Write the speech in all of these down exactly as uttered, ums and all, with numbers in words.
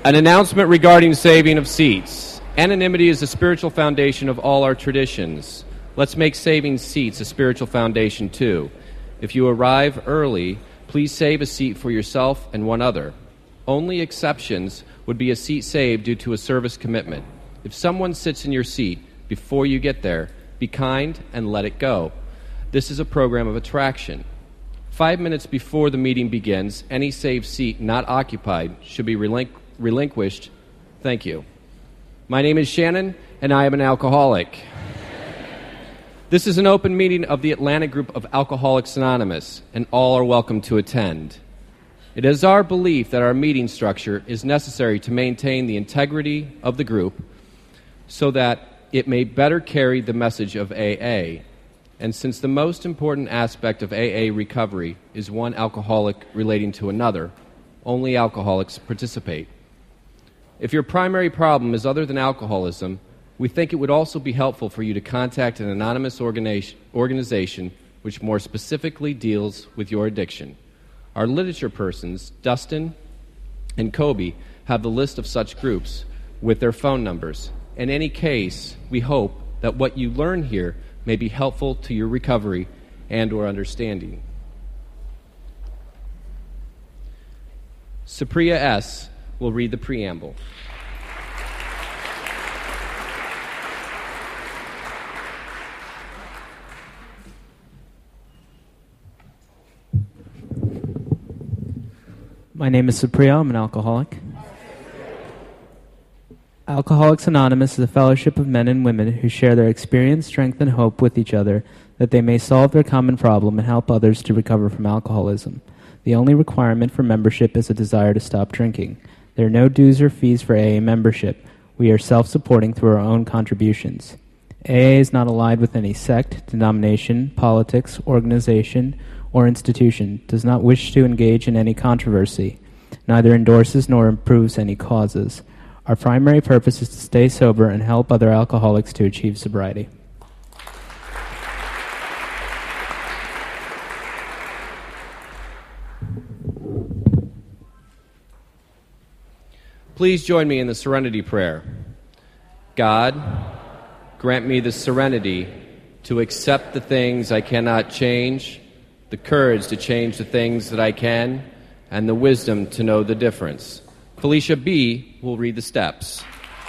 An announcement regarding saving of seats. Anonymity is the spiritual foundation of all our traditions. Let's make saving seats a spiritual foundation too. If you arrive early, please save a seat for yourself and one other. Only exceptions would be a seat saved due to a service commitment. If someone sits in your seat before you get there, be kind and let it go. This is a program of attraction. Five minutes before the meeting begins, any saved seat not occupied should be relinqu- relinquished. Thank you. My name is Shannon, and I am an alcoholic. This is an open meeting of the Atlanta group of Alcoholics Anonymous, and all are welcome to attend. It is our belief that our meeting structure is necessary to maintain the integrity of the group so that it may better carry the message of A A. And since the most important aspect of A A recovery is one alcoholic relating to another, only alcoholics participate. If your primary problem is other than alcoholism, we think it would also be helpful for you to contact an anonymous organization which more specifically deals with your addiction. Our literature persons, Dustin and Kobe, have the list of such groups with their phone numbers. In any case, we hope that what you learn here may be helpful to your recovery and or understanding. Supriya S. will read the preamble. My name is Supriya. I'm an alcoholic. Alcoholics Anonymous is a fellowship of men and women who share their experience, strength, and hope with each other that they may solve their common problem and help others to recover from alcoholism. The only requirement for membership is a desire to stop drinking. There are no dues or fees for A A membership. We are self-supporting through our own contributions. A A is not allied with any sect, denomination, politics, organization, or institution, does not wish to engage in any controversy, neither endorses nor improves any causes. Our primary purpose is to stay sober and help other alcoholics to achieve sobriety. Please join me in the Serenity Prayer. God, grant me the serenity to accept the things I cannot change, the courage to change the things that I can, and the wisdom to know the difference. Felicia B. will read the steps.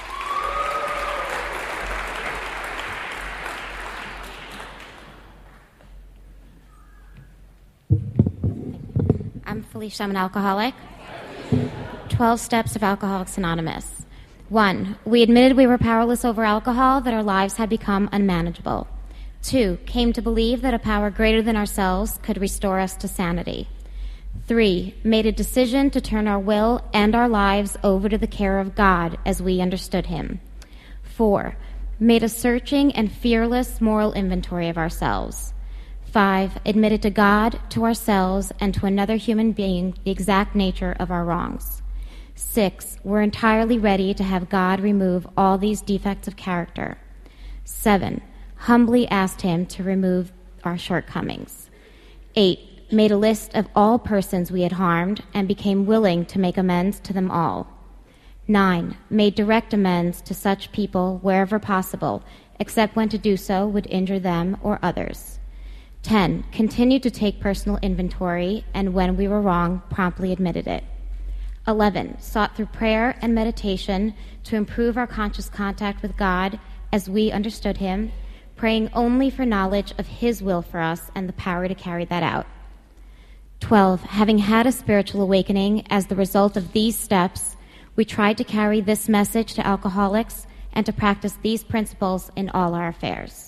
I'm Felicia. I'm an alcoholic. Twelve steps of Alcoholics Anonymous. One, we admitted we were powerless over alcohol, that our lives had become unmanageable. Two, came to believe that a power greater than ourselves could restore us to sanity. Three, made a decision to turn our will and our lives over to the care of God as we understood Him. Four, made a searching and fearless moral inventory of ourselves. Five, admitted to God, to ourselves, and to another human being the exact nature of our wrongs. Six, we're entirely ready to have God remove all these defects of character. Seven, humbly asked Him to remove our shortcomings. Eight, made a list of all persons we had harmed and became willing to make amends to them all. Nine, made direct amends to such people wherever possible, except when to do so would injure them or others. Ten, continued to take personal inventory, and when we were wrong, promptly admitted it. Eleven, sought through prayer and meditation to improve our conscious contact with God as we understood Him, praying only for knowledge of His will for us and the power to carry that out. Twelve, having had a spiritual awakening as the result of these steps, we tried to carry this message to alcoholics and to practice these principles in all our affairs.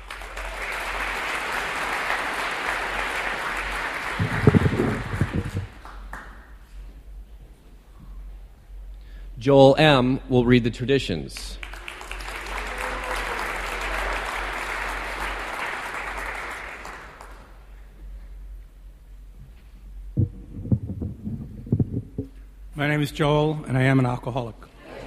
Joel M. will read the traditions. My name is Joel, and I am an alcoholic.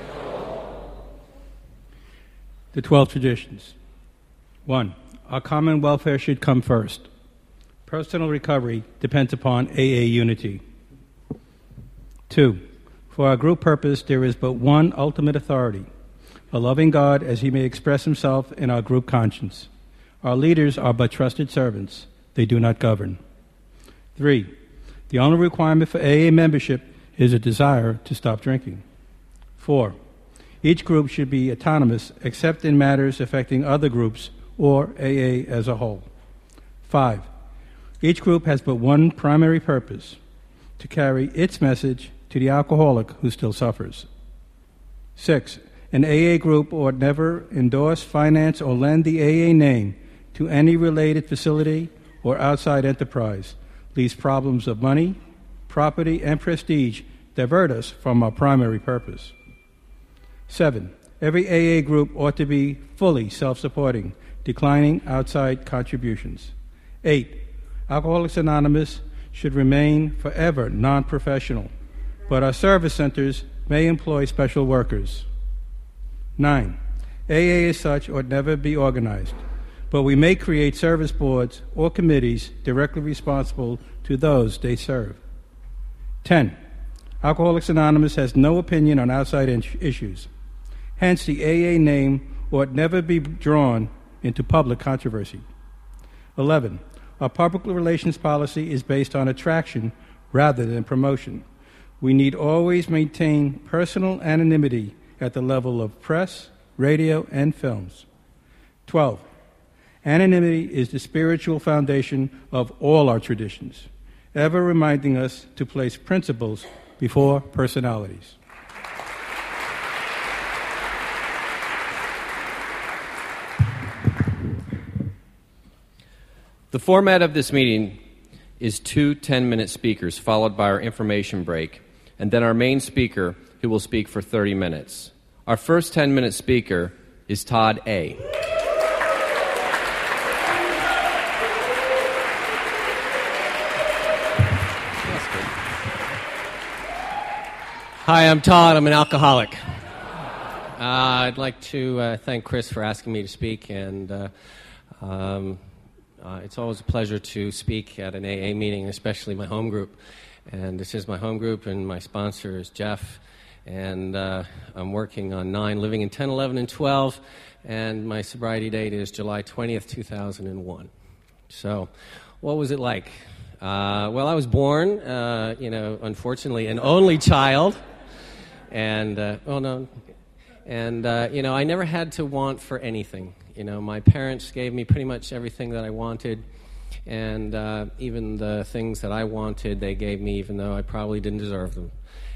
The twelve traditions. One, our common welfare should come first. Personal recovery depends upon A A unity. Two, For our group purpose, there is but one ultimate authority, a loving God as he may express himself in our group conscience. Our leaders are but trusted servants. They do not govern. Three, the only requirement for A A membership is a desire to stop drinking. Four, each group should be autonomous except in matters affecting other groups or A A as a whole. Five, each group has but one primary purpose, to carry its message to the alcoholic who still suffers. Six, an A A group ought never endorse, finance, or lend the A A name to any related facility or outside enterprise, lest problems of money, property, and prestige divert us from our primary purpose. Seven, every A A group ought to be fully self-supporting, declining outside contributions. Eight, Alcoholics Anonymous should remain forever non-professional, but our service centers may employ special workers. Nine, A A as such ought never be organized, but we may create service boards or committees directly responsible to those they serve. Ten, Alcoholics Anonymous has no opinion on outside in- issues. Hence, the A A name ought never be drawn into public controversy. Eleven, our public relations policy is based on attraction rather than promotion. We need always maintain personal anonymity at the level of press, radio, and films. Twelve, anonymity is the spiritual foundation of all our traditions, ever reminding us to place principles before personalities. The format of this meeting is two ten-minute speakers, followed by our information break, and then our main speaker, who will speak for thirty minutes. Our first ten-minute speaker is Todd A. Hi, I'm Todd. I'm an alcoholic. Uh, I'd like to uh, thank Chris for asking me to speak, and uh, um, uh, it's always a pleasure to speak at an A A meeting, especially my home group. And this is my home group, and my sponsor is Jeff, and uh, I'm working on nine, living in ten, eleven, and twelve, and my sobriety date is July twentieth, two thousand one. So, what was it like? Uh, well, I was born, uh, you know, unfortunately, an only child. And, uh, oh, no, and, uh, you know, I never had to want for anything. You know, my parents gave me pretty much everything that I wanted, and uh, even the things that I wanted, they gave me, even though I probably didn't deserve them.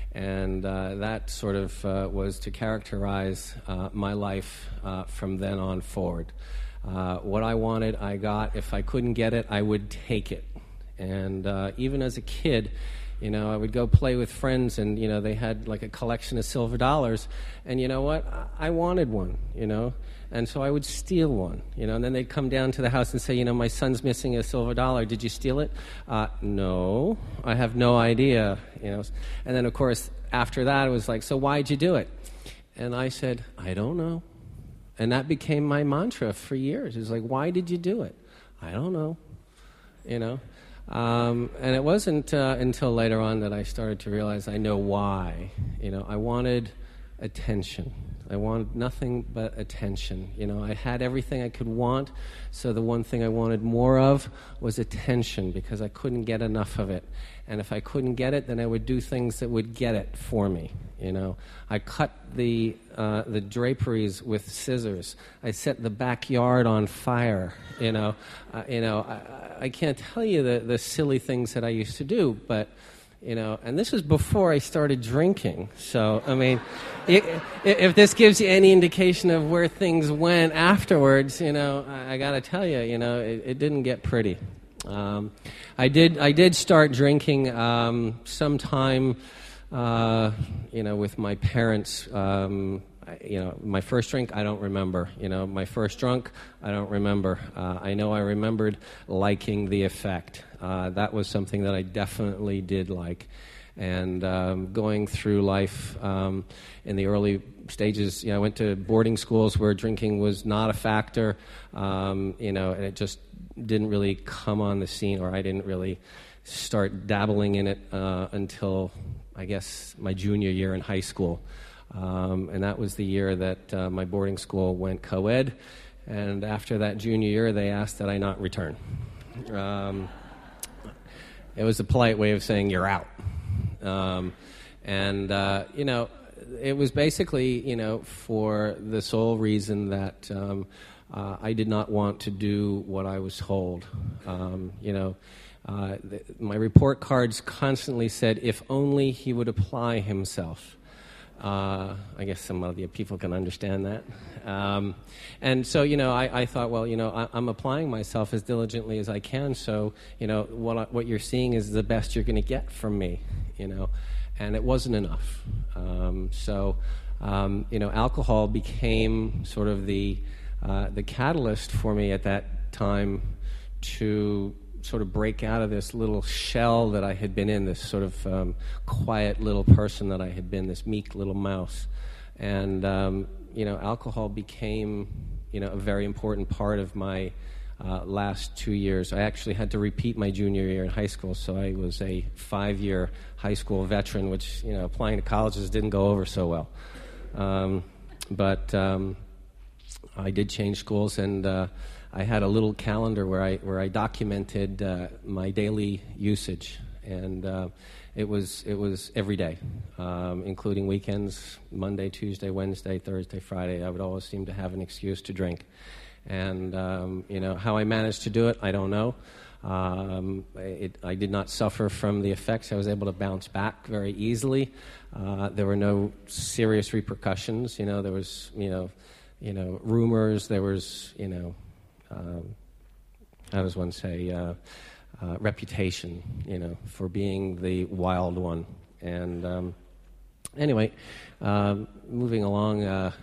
And uh, that sort of uh, was to characterize uh, my life uh, from then on forward. Uh, what I wanted, I got. If I couldn't get it, I would take it. And uh, even as a kid, you know, I would go play with friends, and, you know, they had like a collection of silver dollars. And you know what? I wanted one, you know. And so I would steal one, you know. And then they'd come down to the house and say, you know, my son's missing a silver dollar. Did you steal it? Uh, no, I have no idea, you know. And then, of course, after that, it was like, so why'd you do it? And I said, I don't know. And that became my mantra for years. It's like, why did you do it? I don't know, you know. Um, and it wasn't uh, until later on that I started to realize I know why. You know, I wanted attention. I wanted nothing but attention. You know, I had everything I could want, so the one thing I wanted more of was attention, because I couldn't get enough of it. And if I couldn't get it, then I would do things that would get it for me. You know, I cut the uh, the draperies with scissors. I set the backyard on fire. You know, uh, you know, I, I can't tell you the the silly things that I used to do, but. You know, and this was before I started drinking. So, I mean, it, if this gives you any indication of where things went afterwards, you know, I, I got to tell you, you know, it, it didn't get pretty. Um, I did. I did start drinking um, sometime, uh, you know, with my parents. Um, you know, my first drink, I don't remember. You know, my first drunk, I don't remember. Uh, I know I remembered liking the effect. Uh, that was something that I definitely did like. And um, going through life um, in the early stages, you know, I went to boarding schools where drinking was not a factor, um, you know, and it just didn't really come on the scene, or I didn't really start dabbling in it uh, until I guess, my junior year in high school. Um, and that was the year that uh, my boarding school went co-ed. And after that junior year, they asked that I not return. Um, it was a polite way of saying, you're out. Um, and, uh, you know, it was basically, you know, for the sole reason that um, uh, I did not want to do what I was told. Um, you know, uh, th- my report cards constantly said, if only he would apply himself. Uh, I guess some of the people can understand that. Um, and so, you know, I, I thought, well, you know, I, I'm applying myself as diligently as I can, so, you know, what, I, what you're seeing is the best you're going to get from me, you know. And it wasn't enough. Um, so, um, you know, alcohol became sort of the uh, the catalyst for me at that time to sort of break out of this little shell that I had been in, this sort of um, quiet little person that I had been, this meek little mouse. And, um, you know, alcohol became, you know, a very important part of my uh, last two years. I actually had to repeat my junior year in high school, so I was a five-year high school veteran, which, you know, applying to colleges didn't go over so well. Um, but um, I did change schools, and uh, I had a little calendar where I where I documented uh, my daily usage, and uh, it was it was every day, um, including weekends, Monday, Tuesday, Wednesday, Thursday, Friday. I would always seem to have an excuse to drink, and um, you know how I managed to do it, I don't know. Um, it, I did not suffer from the effects. I was able to bounce back very easily. Uh, there were no serious repercussions. You know, there was you know, you know rumors. There was you know. Um, how does one say, uh, uh, reputation, you know, for being the wild one. And um, anyway, um, moving along, uh,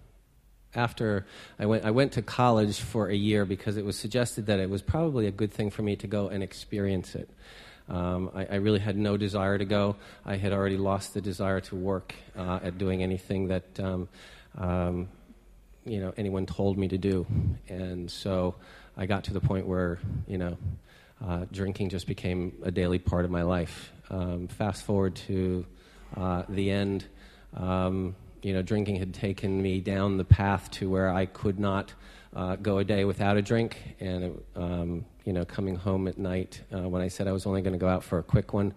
after I went, I went to college for a year because it was suggested that it was probably a good thing for me to go and experience it. Um, I, I really had no desire to go. I had already lost the desire to work uh, at doing anything that um, um, you know, anyone told me to do. And so I got to the point where, you know, uh, drinking just became a daily part of my life. Um, fast forward to uh, the end, um, you know, drinking had taken me down the path to where I could not uh, go a day without a drink. And, it, um, you know, coming home at night, uh, when I said I was only going to go out for a quick one,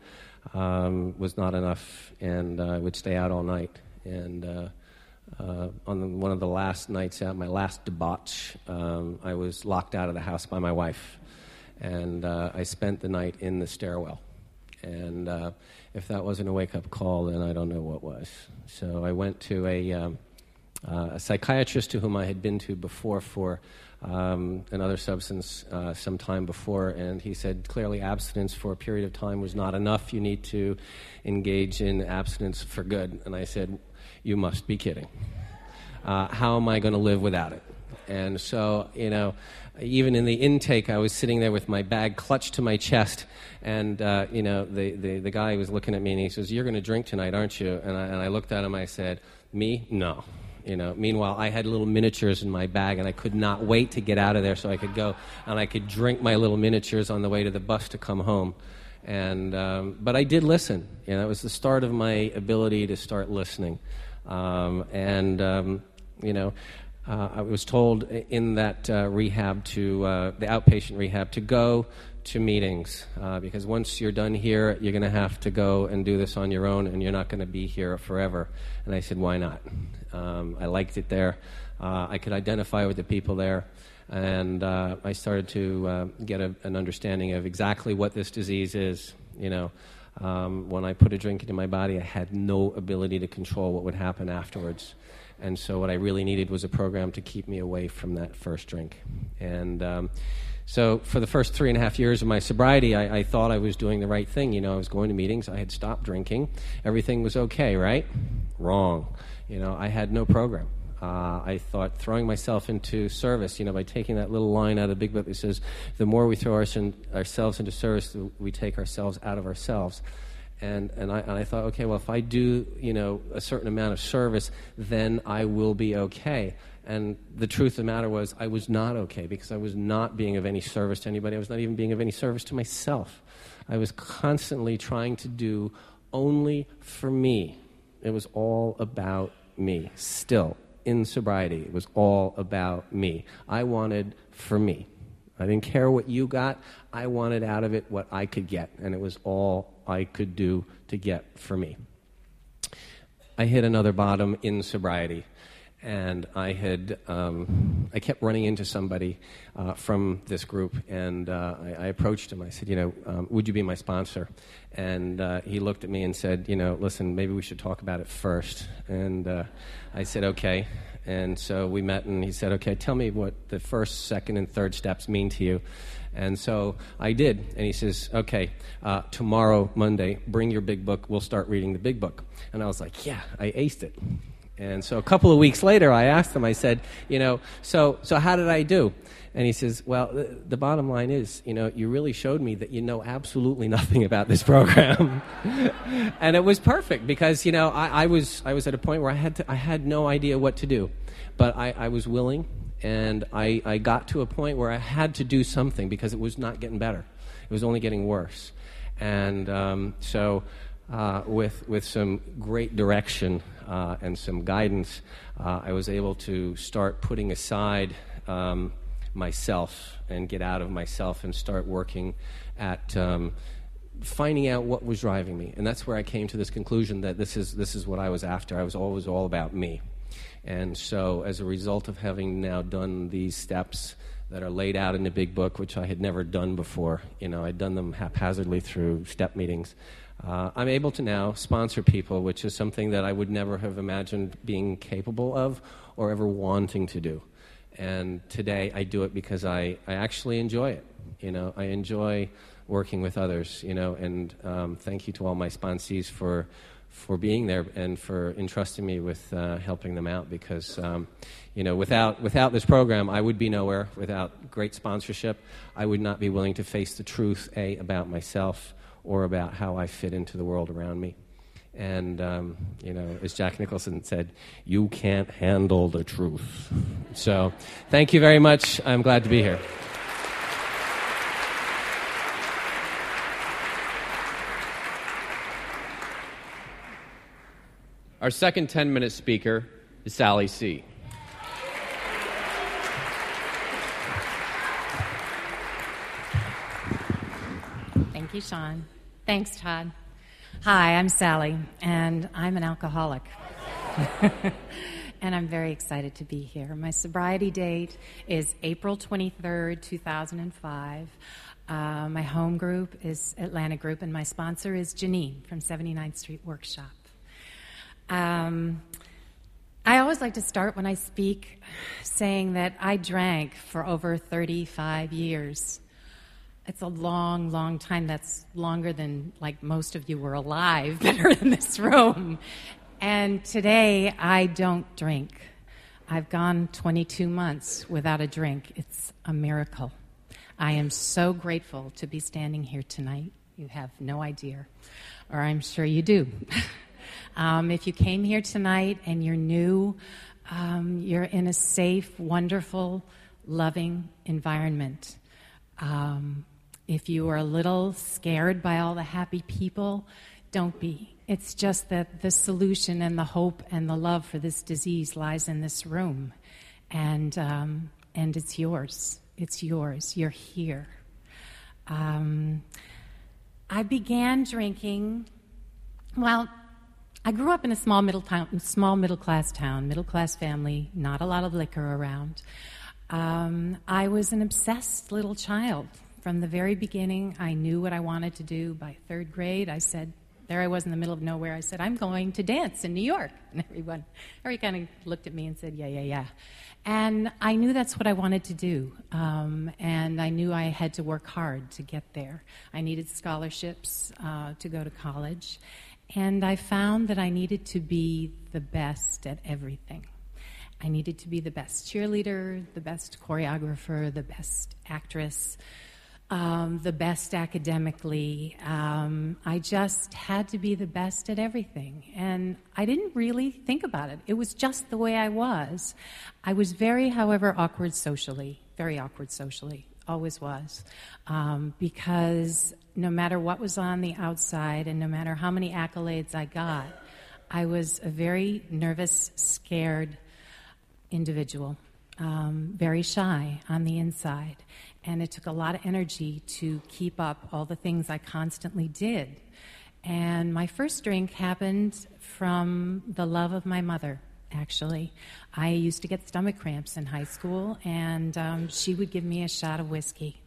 um, was not enough. And uh, I would stay out all night. And, uh, Uh, on the, one of the last nights out, my last debauch, um, I was locked out of the house by my wife, and uh, I spent the night in the stairwell. And uh, if that wasn't a wake-up call, then I don't know what was. So I went to a, um, uh, a psychiatrist to whom I had been to before for um, another substance uh, some time before, and he said clearly abstinence for a period of time was not enough. You need to engage in abstinence for good. And I said, you must be kidding. Uh, how am I going to live without it? And so, you know, even in the intake, I was sitting there with my bag clutched to my chest, and, uh, you know, the, the, the guy was looking at me, and he says, you're going to drink tonight, aren't you? And I, and I looked at him, I said, me? No. You know, meanwhile, I had little miniatures in my bag, and I could not wait to get out of there so I could go, and I could drink my little miniatures on the way to the bus to come home. And um, but I did listen. You know, it was the start of my ability to start listening. Um, and, um, you know, uh, I was told in that uh, rehab to, uh, the outpatient rehab, to go to meetings, uh, because once you're done here, you're going to have to go and do this on your own, and you're not going to be here forever. And I said, why not? Um, I liked it there. Uh, I could identify with the people there. And uh, I started to uh, get a, an understanding of exactly what this disease is, you know. Um, when I put a drink into my body, I had no ability to control what would happen afterwards. And so what I really needed was a program to keep me away from that first drink. And um, so for the first three and a half years of my sobriety, I, I thought I was doing the right thing. You know, I was going to meetings. I had stopped drinking. Everything was okay, right? Wrong. You know, I had no program. Uh, I thought throwing myself into service, you know, by taking that little line out of the Big Book that says, the more we throw our, ourselves into service, we take ourselves out of ourselves. And and I, and I thought, okay, well, if I do, you know, a certain amount of service, then I will be okay. And the truth of the matter was I was not okay, because I was not being of any service to anybody. I was not even being of any service to myself. I was constantly trying to do only for me. It was all about me. Still, in sobriety, it was all about me. I wanted for me. I didn't care what you got. I wanted out of it what I could get, and it was all I could do to get for me. I hit another bottom in sobriety, and I had um, I kept running into somebody uh, from this group, and uh, I, I approached him. I said, you know, um, would you be my sponsor? And uh, he looked at me and said, you know, listen, maybe we should talk about it first. And uh, I said, okay. And so we met, and he said, okay, tell me what the first, second, and third steps mean to you. And so I did. And he says, okay, uh, tomorrow, Monday, bring your big book. We'll start reading the big book. And I was like, yeah, I aced it. And so a couple of weeks later, I asked him, I said, you know, so so how did I do? And he says, well, the, the bottom line is, you know, you really showed me that you know absolutely nothing about this program. And it was perfect because, you know, I, I was I was at a point where I had to, I had no idea what to do. But I, I was willing, and I, I got to a point where I had to do something because it was not getting better. It was only getting worse. And um, so uh, with with some great direction uh, and some guidance, uh, I was able to start putting aside um, myself and get out of myself and start working at um, finding out what was driving me. And that's where I came to this conclusion that this is this is what I was after. I was always all about me. And so as a result of having now done these steps that are laid out in the big book, which I had never done before, you know, I'd done them haphazardly through step meetings, uh, I'm able to now sponsor people, which is something that I would never have imagined being capable of or ever wanting to do. And today I do it because I, I actually enjoy it. You know, I enjoy working with others, you know, and um, thank you to all my sponsees for for being there and for entrusting me with uh, helping them out because, um, you know, without without this program, I would be nowhere. Without great sponsorship, I would not be willing to face the truth, A, about myself or about how I fit into the world around me. And, um, you know, as Jack Nicholson said, you can't handle the truth. So thank you very much. I'm glad to be here. Our second ten-minute speaker is Sally C. Thank you, Sean. Thanks, Todd. Hi, I'm Sally, and I'm an alcoholic. And I'm very excited to be here. My sobriety date is April twenty-third, two thousand five. Uh, my home group is Atlanta Group, and my sponsor is Janine from seventy-ninth Street Workshop. Um, I always like to start when I speak saying that I drank for over thirty-five years. It's a long, long time. That's longer than, like, most of you were alive that are in this room. And today, I don't drink. I've gone twenty-two months without a drink. It's a miracle. I am so grateful to be standing here tonight. You have no idea, or I'm sure you do. Um, if you came here tonight and you're new, um, you're in a safe, wonderful, loving environment. Um, if you are a little scared by all the happy people, don't be. It's just that the solution and the hope and the love for this disease lies in this room. And, um, and it's yours. It's yours. You're here. Um, I began drinking, well, I grew up in a small middle town, small middle class town, middle class family, not a lot of liquor around. Um, I was an obsessed little child. From the very beginning, I knew what I wanted to do. By third grade, I said, there I was in the middle of nowhere. I said, I'm going to dance in New York. And everyone, everyone kind of looked at me and said, yeah, yeah, yeah. And I knew that's what I wanted to do. Um, and I knew I had to work hard to get there. I needed scholarships uh, to go to college. And I found that I needed to be the best at everything. I needed to be the best cheerleader, the best choreographer, the best actress, um, the best academically. Um, I just had to be the best at everything. And I didn't really think about it. It was just the way I was. I was very, however, awkward socially, very awkward socially. always was. Um, because no matter what was on the outside and no matter how many accolades I got, I was a very nervous, scared individual, um, very shy on the inside. And it took a lot of energy to keep up all the things I constantly did. And my first drink happened from the love of my mother, actually. I used to get stomach cramps in high school, and um, she would give me a shot of whiskey.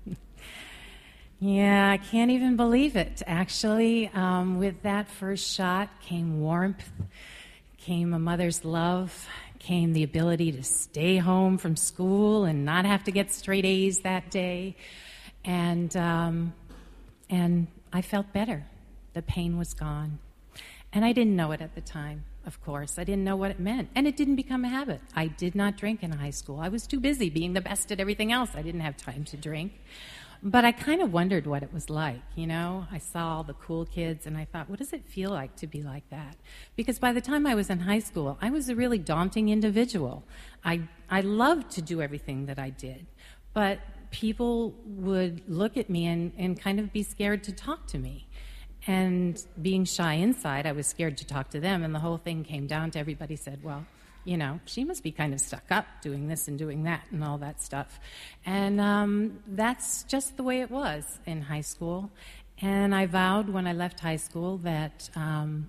Yeah, I can't even believe it, actually. Um, with that first shot came warmth, came a mother's love, came the ability to stay home from school and not have to get straight A's that day. And um, and I felt better. The pain was gone. And I didn't know it at the time, of course. I didn't know what it meant. And it didn't become a habit. I did not drink in high school. I was too busy being the best at everything else. I didn't have time to drink. But I kind of wondered what it was like, you know? I saw all the cool kids, and I thought, what does it feel like to be like that? Because by the time I was in high school, I was a really daunting individual. I, I loved to do everything that I did. But people would look at me and, and kind of be scared to talk to me. And being shy inside, I was scared to talk to them, and the whole thing came down to everybody said, well, you know, she must be kind of stuck up doing this and doing that and all that stuff. And um, that's just the way it was in high school. And I vowed when I left high school that um,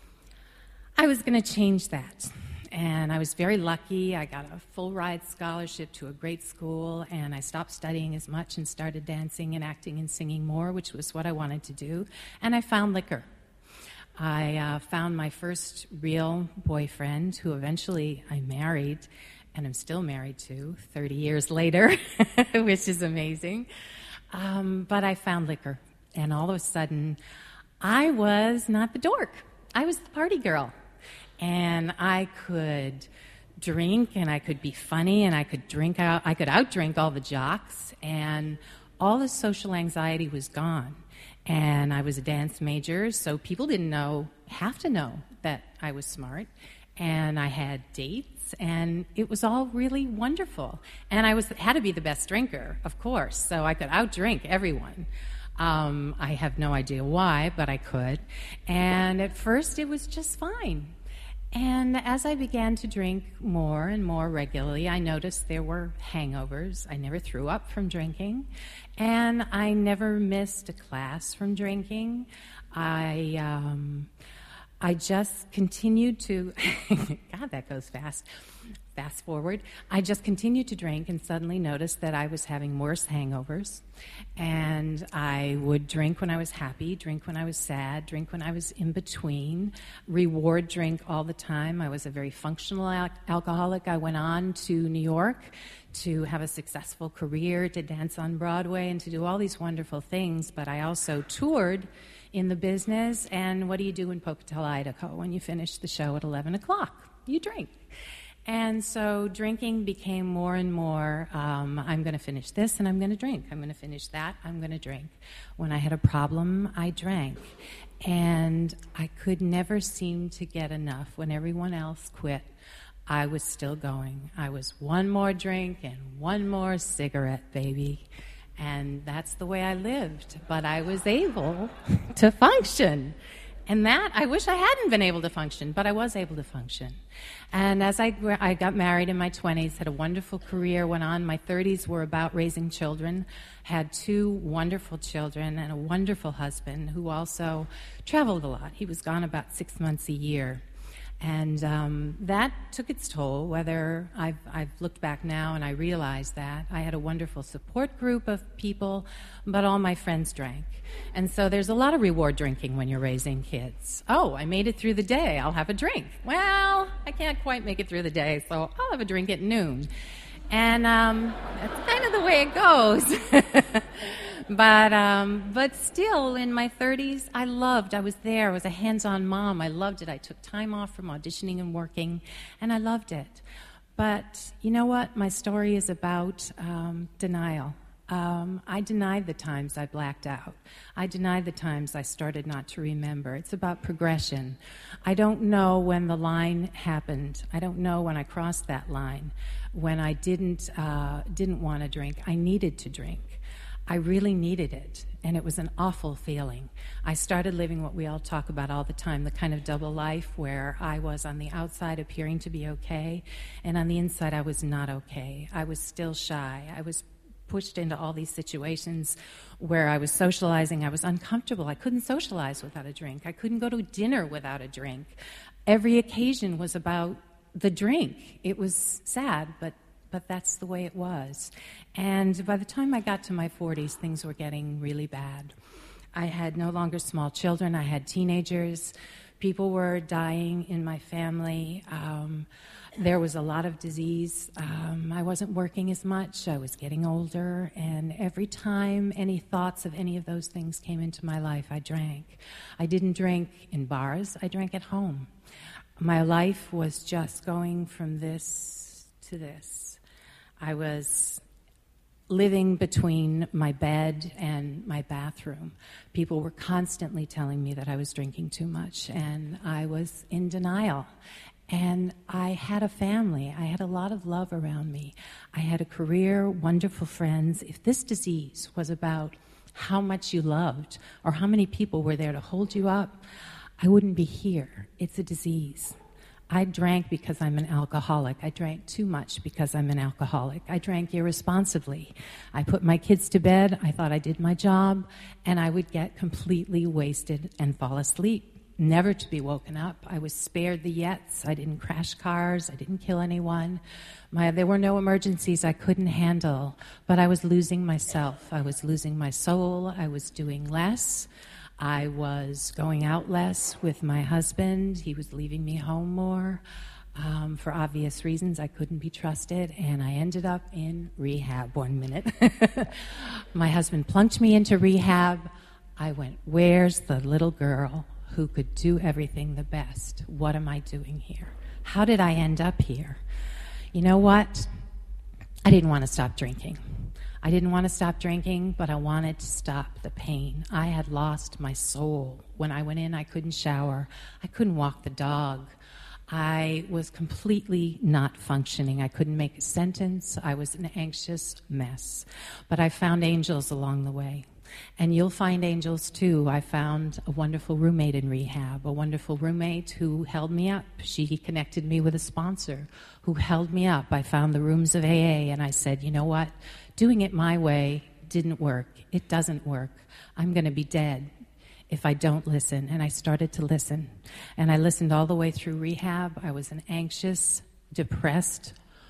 I was going to change that. And I was very lucky. I got a full-ride scholarship to a great school, and I stopped studying as much and started dancing and acting and singing more, which was what I wanted to do. And I found liquor. I uh, found my first real boyfriend, who eventually I married, and I'm still married to thirty years later, which is amazing. Um, but I found liquor, and all of a sudden, I was not the dork. I was the party girl. And I could drink, and I could be funny, and I could drink out. I could outdrink all the jocks, and all the social anxiety was gone. And I was a dance major, so people didn't know, have to know that I was smart. And I had dates, and it was all really wonderful. And I was had to be the best drinker, of course, so I could outdrink everyone. Um, I have no idea why, but I could. And at first, it was just fine. And as I began to drink more and more regularly, I noticed there were hangovers. I never threw up from drinking, and I never missed a class from drinking. I um, I just continued to, God, that goes fast. Fast forward, I just continued to drink and suddenly noticed that I was having worse hangovers. And I would drink when I was happy, drink when I was sad, drink when I was in between, reward drink all the time. I was a very functional al- alcoholic. I went on to New York to have a successful career, to dance on Broadway, and to do all these wonderful things. But I also toured in the business. And what do you do in Pocatello, Idaho, when you finish the show at eleven o'clock? You drink. And so drinking became more and more, um, I'm going to finish this and I'm going to drink. I'm going to finish that, I'm going to drink. When I had a problem, I drank. And I could never seem to get enough. When everyone else quit, I was still going. I was one more drink and one more cigarette, baby. And that's the way I lived. But I was able to function. And that, I wish I hadn't been able to function, but I was able to function. And as I, I got married in my twenties, had a wonderful career, went on. My thirties were about raising children, had two wonderful children and a wonderful husband who also traveled a lot. He was gone about six months a year. And um, that took its toll, whether I've, I've looked back now and I realize that. I had a wonderful support group of people, but all my friends drank. And so there's a lot of reward drinking when you're raising kids. Oh, I made it through the day. I'll have a drink. Well, I can't quite make it through the day, so I'll have a drink at noon. And um, that's kind of the way it goes. But um, but still, in my thirties, I loved. I was there. I was a hands-on mom. I loved it. I took time off from auditioning and working, and I loved it. But you know what? My story is about um, denial. Um, I denied the times I blacked out. I denied the times I started not to remember. It's about progression. I don't know when the line happened. I don't know when I crossed that line, when I didn't uh, didn't want to drink. I needed to drink. I really needed it, and it was an awful feeling. I started living what we all talk about all the time, the kind of double life where I was on the outside appearing to be okay, and on the inside I was not okay. I was still shy. I was pushed into all these situations where I was socializing. I was uncomfortable. I couldn't socialize without a drink. I couldn't go to dinner without a drink. Every occasion was about the drink. It was sad, but but that's the way it was. And by the time I got to my forties, things were getting really bad. I had no longer small children. I had teenagers. People were dying in my family. Um, there was a lot of disease. Um, I wasn't working as much. I was getting older. And every time any thoughts of any of those things came into my life, I drank. I didn't drink in bars. I drank at home. My life was just going from this to this. I was living between my bed and my bathroom. People were constantly telling me that I was drinking too much, and I was in denial. And I had a family. I had a lot of love around me. I had a career, wonderful friends. If this disease was about how much you loved or how many people were there to hold you up, I wouldn't be here. It's a disease. I drank because I'm an alcoholic. I drank too much because I'm an alcoholic. I drank irresponsibly. I put my kids to bed. I thought I did my job, and I would get completely wasted and fall asleep, never to be woken up. I was spared the yets. I didn't crash cars. I didn't kill anyone. My, there were no emergencies I couldn't handle, but I was losing myself. I was losing my soul. I was doing less. I was going out less with my husband. He was leaving me home more. Um, for obvious reasons, I couldn't be trusted, and I ended up in rehab one minute. My husband plunked me into rehab. I went, where's the little girl who could do everything the best? What am I doing here? How did I end up here? You know what? I didn't want to stop drinking. I didn't want to stop drinking, but I wanted to stop the pain. I had lost my soul. When I went in, I couldn't shower. I couldn't walk the dog. I was completely not functioning. I couldn't make a sentence. I was an anxious mess. But I found angels along the way. And you'll find angels too. I found a wonderful roommate in rehab, a wonderful roommate who held me up. She connected me with a sponsor who held me up. I found the rooms of A A, and I said, you know what? Doing it my way didn't work. It doesn't work. I'm going to be dead if I don't listen. And I started to listen. And I listened all the way through rehab. I was an anxious, depressed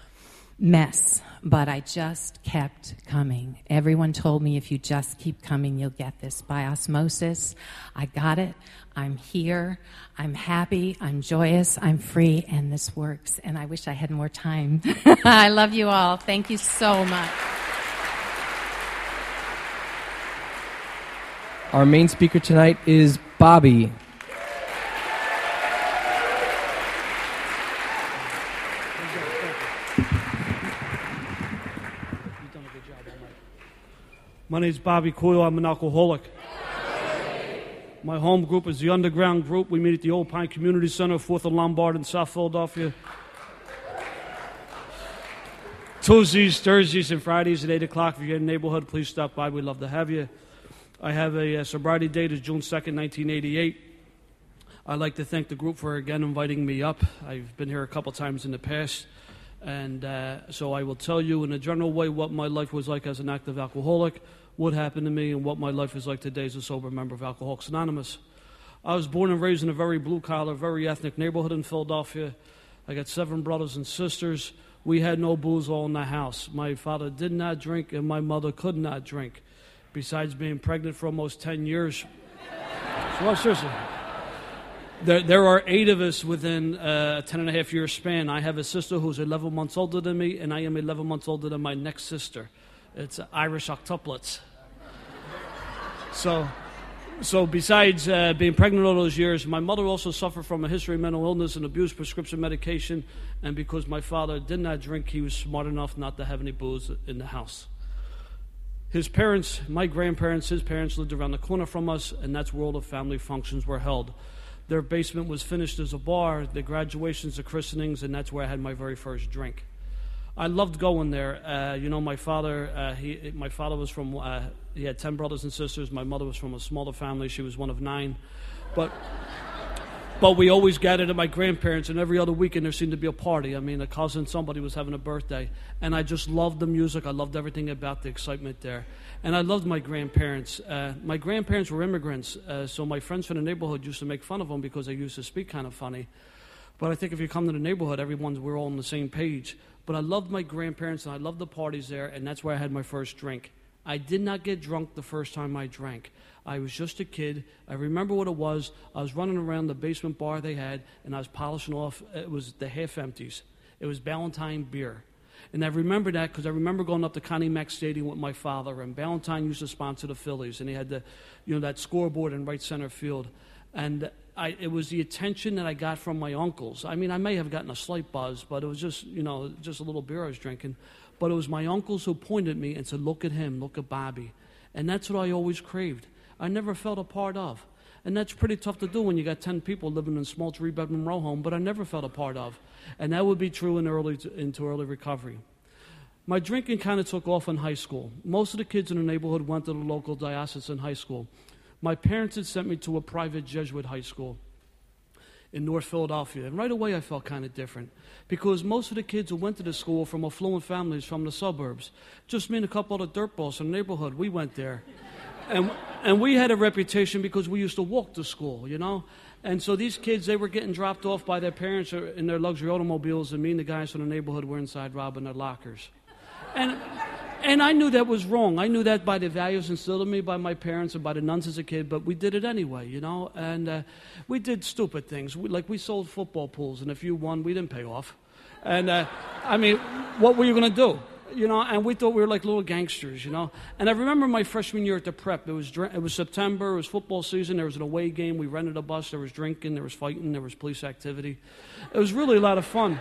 mess, but I just kept coming. Everyone told me, if you just keep coming, you'll get this. By osmosis, I got it. I'm here. I'm happy. I'm joyous. I'm free, and this works. And I wish I had more time. I love you all. Thank you so much. Our main speaker tonight is Bobby. My name is Bobby Coyle. I'm an alcoholic. My home group is the Underground Group. We meet at the Old Pine Community Center, fourth and Lombard in South Philadelphia. Tuesdays, Thursdays, and Fridays at eight o'clock. If you're in the neighborhood, please stop by. We'd love to have you. I have a, a sobriety date is June second, nineteen eighty-eight. I'd like to thank the group for, again, inviting me up. I've been here a couple times in the past. And uh, so I will tell you in a general way what my life was like as an active alcoholic, what happened to me, and what my life is like today as a sober member of Alcoholics Anonymous. I was born and raised in a very blue-collar, very ethnic neighborhood in Philadelphia. I got seven brothers and sisters. We had no booze all in the house. My father did not drink, and my mother could not drink. Besides being pregnant for almost ten years. So, seriously. There, there are eight of us within a ten and a half year span. I have a sister who's eleven months older than me, and I am eleven months older than my next sister. It's Irish octuplets. So, so besides uh, being pregnant all those years, my mother also suffered from a history of mental illness and abused prescription medication. And because my father did not drink, he was smart enough not to have any booze in the house. His parents, my grandparents, his parents lived around the corner from us, and that's where all the family functions were held. Their basement was finished as a bar, the graduations, the christenings, and that's where I had my very first drink. I loved going there. Uh, you know, my father, uh, he, my father was from, uh, he had ten brothers and sisters. My mother was from a smaller family. She was one of nine. But but we always gathered at my grandparents', and every other weekend there seemed to be a party. I mean, a cousin, somebody was having a birthday. And I just loved the music. I loved everything about the excitement there. And I loved my grandparents. Uh, my grandparents were immigrants, uh, so my friends from the neighborhood used to make fun of them because they used to speak kind of funny. But I think if you come to the neighborhood, everyone's, we're all on the same page. But I loved my grandparents, and I loved the parties there, and that's where I had my first drink. I did not get drunk the first time I drank. I was just a kid. I remember what it was. I was running around the basement bar they had, and I was polishing off. It was the half-empties. It was Ballantine beer. And I remember that because I remember going up to Connie Mack Stadium with my father, and Ballantine used to sponsor the Phillies, and he had the, you know, that scoreboard in right center field. And I, it was the attention that I got from my uncles. I mean, I may have gotten a slight buzz, but it was just, you know, just a little beer I was drinking. But it was my uncles who pointed at me and said, look at him, look at Bobby. And that's what I always craved. I never felt a part of. And that's pretty tough to do when you got ten people living in a small three-bedroom row home, but I never felt a part of. And that would be true in early into early recovery. My drinking kind of took off in high school. Most of the kids in the neighborhood went to the local diocesan high school. My parents had sent me to a private Jesuit high school in North Philadelphia. And right away I felt kind of different because most of the kids who went to the school were from affluent families from the suburbs. Just me and a couple of the dirtballs from the neighborhood, we went there. And and we had a reputation because we used to walk to school, you know. And so these kids, they were getting dropped off by their parents in their luxury automobiles, and me and the guys from the neighborhood were inside robbing their lockers. And and I knew that was wrong. I knew that by the values instilled in me by my parents and by the nuns as a kid, but we did it anyway, you know. And uh, we did stupid things. We, like we sold football pools, and if you won, we didn't pay off. And, uh, I mean, what were you going to do? You know, and we thought we were like little gangsters, you know. And I remember my freshman year at the prep. It was it was September. It was football season. There was an away game. We rented a bus. There was drinking. There was fighting. There was police activity. It was really a lot of fun.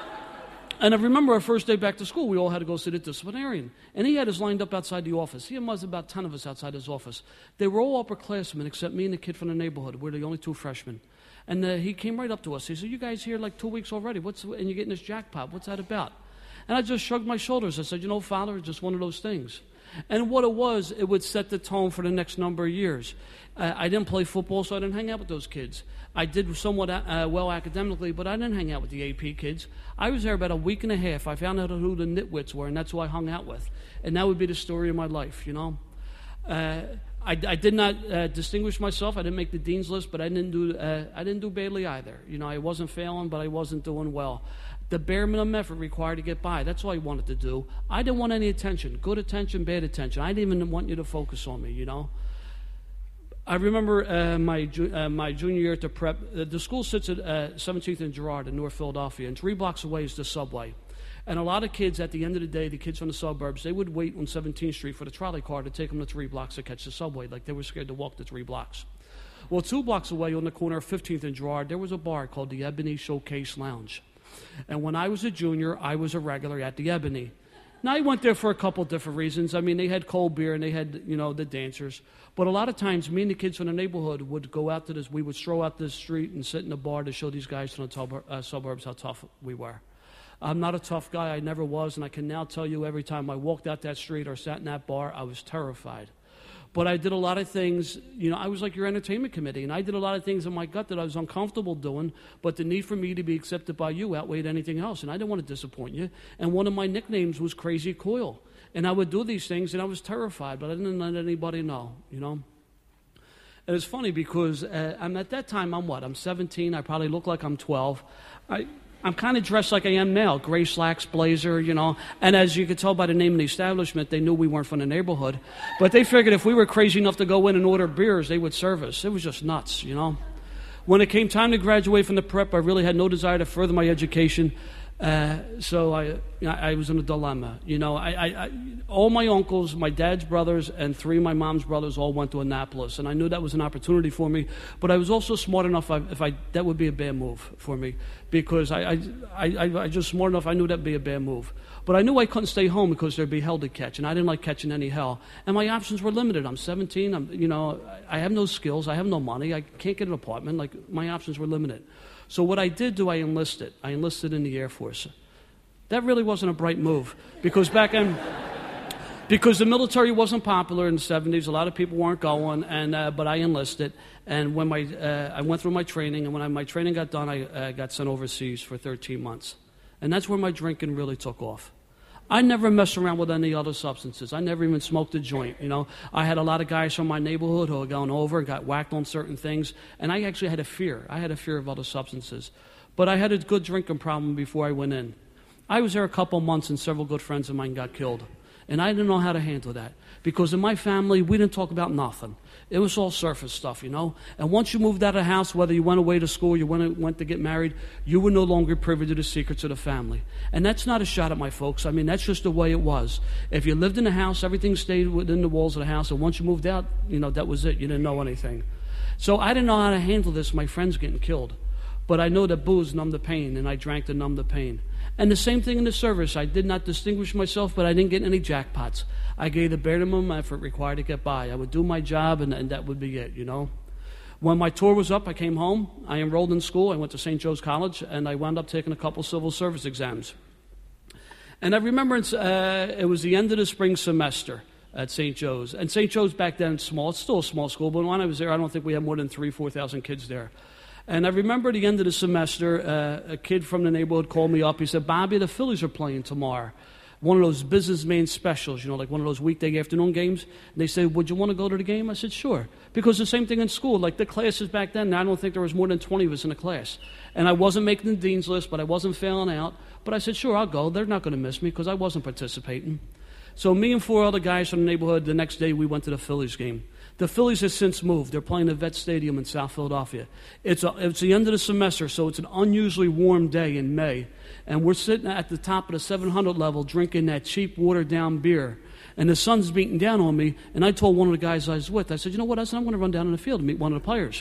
And I remember our first day back to school, we all had to go see the disciplinarian. And he had us lined up outside the office. He was about ten of us outside his office. They were all upperclassmen except me and the kid from the neighborhood. We're the only two freshmen. And uh, he came right up to us. He said, you guys here like two weeks already. What's and you're getting this jackpot. What's that about? And I just shrugged my shoulders. I said, you know, Father, it's just one of those things. And what it was, it would set the tone for the next number of years. Uh, I didn't play football, so I didn't hang out with those kids. I did somewhat uh, well academically, but I didn't hang out with the A P kids. I was there about a week and a half. I found out who the nitwits were, and that's who I hung out with. And that would be the story of my life, you know. Uh, I, I did not uh, distinguish myself. I didn't make the dean's list, but I didn't do uh, I didn't do badly either. You know, I wasn't failing, but I wasn't doing well. The bare minimum effort required to get by. That's all I wanted to do. I didn't want any attention, good attention, bad attention. I didn't even want you to focus on me, you know. I remember uh, my ju- uh, my junior year at the prep. Uh, the school sits at uh, seventeenth and Girard in North Philadelphia, and three blocks away is the subway. And a lot of kids, at the end of the day, the kids from the suburbs, they would wait on seventeenth Street for the trolley car to take them to three blocks to catch the subway. Like they were scared to walk the three blocks. Well, two blocks away on the corner of fifteenth and Girard, there was a bar called the Ebony Showcase Lounge. And when I was a junior, I was a regular at the Ebony. Now, I went there for a couple different reasons. I mean, they had cold beer and they had, you know, the dancers. But a lot of times, me and the kids from the neighborhood would go out to this. We would stroll out this street and sit in the bar to show these guys from the tub- uh, suburbs how tough we were. I'm not a tough guy. I never was. And I can now tell you every time I walked out that street or sat in that bar, I was terrified. But I did a lot of things, you know, I was like your entertainment committee, and I did a lot of things in my gut that I was uncomfortable doing, but the need for me to be accepted by you outweighed anything else, and I didn't want to disappoint you. And one of my nicknames was Crazy Coil. And I would do these things, and I was terrified, but I didn't let anybody know, you know. And it's funny because uh, I'm at that time, I'm what? I'm seventeen. I probably look like I'm twelve. I... I'm kind of dressed like I am now, gray slacks, blazer, you know. And as you could tell by the name of the establishment, they knew we weren't from the neighborhood. But they figured if we were crazy enough to go in and order beers, they would serve us. It was just nuts, you know. When it came time to graduate from the prep, I really had no desire to further my education. Uh, so I, I was in a dilemma. You know, I, I, I, all my uncles, my dad's brothers, and three of my mom's brothers all went to Annapolis, and I knew that was an opportunity for me. But I was also smart enough. I, if I that would be a bad move for me, because I, I, I, I just smart enough. I knew that'd be a bad move. But I knew I couldn't stay home because there'd be hell to catch, and I didn't like catching any hell. And my options were limited. I'm seventeen. I'm, you know, I have no skills. I have no money. I can't get an apartment. Like, my options were limited. So what I did do, I enlisted. I enlisted in the Air Force. That really wasn't a bright move, because back then, because the military wasn't popular in the seventies. A lot of people weren't going, and uh, but I enlisted. And when my uh, I went through my training, and when I, my training got done, I uh, got sent overseas for thirteen months, and that's where my drinking really took off. I never messed around with any other substances. I never even smoked a joint, you know. I had a lot of guys from my neighborhood who had gone over and got whacked on certain things, and I actually had a fear. I had a fear of other substances. But I had a good drinking problem before I went in. I was there a couple months, and several good friends of mine got killed. And I didn't know how to handle that, because in my family, we didn't talk about nothing. It was all surface stuff, you know. And once you moved out of the house, whether you went away to school, you went, went to get married, you were no longer privy to the secrets of the family. And that's not a shot at my folks. I mean, that's just the way it was. If you lived in the house, everything stayed within the walls of the house. And once you moved out, you know, that was it. You didn't know anything. So I didn't know how to handle this, my friends getting killed. But I know that booze numbed the pain, and I drank to numb the pain. And the same thing in the service. I did not distinguish myself, but I didn't get any jackpots. I gave the bare minimum effort required to get by. I would do my job, and, and that would be it, you know. When my tour was up, I came home. I enrolled in school. I went to Saint Joe's College, and I wound up taking a couple civil service exams. And I remember it's, uh, it was the end of the spring semester at Saint Joe's. And Saint Joe's back then, small. It's still a small school, but when I was there, I don't think we had more than three, four thousand kids there. And I remember at the end of the semester, uh, a kid from the neighborhood called me up. He said, "Bobby, the Phillies are playing tomorrow. One of those businessman specials, you know, like one of those weekday afternoon games." And they said, "Would you want to go to the game?" I said, "Sure." Because the same thing in school, like the classes back then, I don't think there was more than twenty of us in a class. And I wasn't making the dean's list, but I wasn't failing out. But I said, "Sure, I'll go. They're not going to miss me," because I wasn't participating. So me and four other guys from the neighborhood, the next day we went to the Phillies game. The Phillies have since moved. They're playing at Vet Stadium in South Philadelphia. It's, a, it's the end of the semester, so it's an unusually warm day in May. And we're sitting at the top of the seven hundred level drinking that cheap, watered-down beer. And the sun's beating down on me, and I told one of the guys I was with, I said, "You know what?" I said, "I'm going to run down in the field and meet one of the players."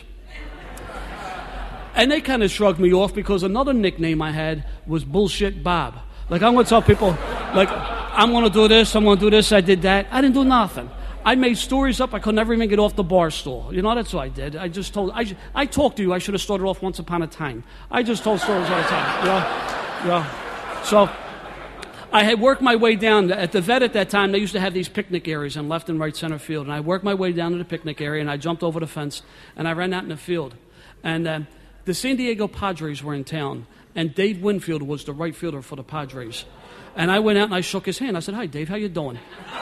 And they kind of shrugged me off, because another nickname I had was Bullshit Bob. Like, I'm going to tell people, like, I'm going to do this, I'm going to do this, I did that. I didn't do nothing. I made stories up. I could never even get off the bar stool. You know, that's what I did. I just told, I, I talked to you. I should have started off once upon a time. I just told stories all the time. You know? You know? So I had worked my way down. At the vet at that time, they used to have these picnic areas in left and right center field. And I worked my way down to the picnic area, and I jumped over the fence, and I ran out in the field. And uh, the San Diego Padres were in town, and Dave Winfield was the right fielder for the Padres. And I went out and I shook his hand. I said, "Hi, Dave, how you doing?"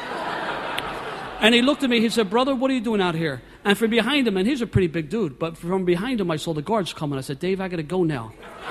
And he looked at me, he said, "Brother, what are you doing out here?" And from behind him, and he's a pretty big dude, but from behind him I saw the guards coming. I said, "Dave, I got to go now."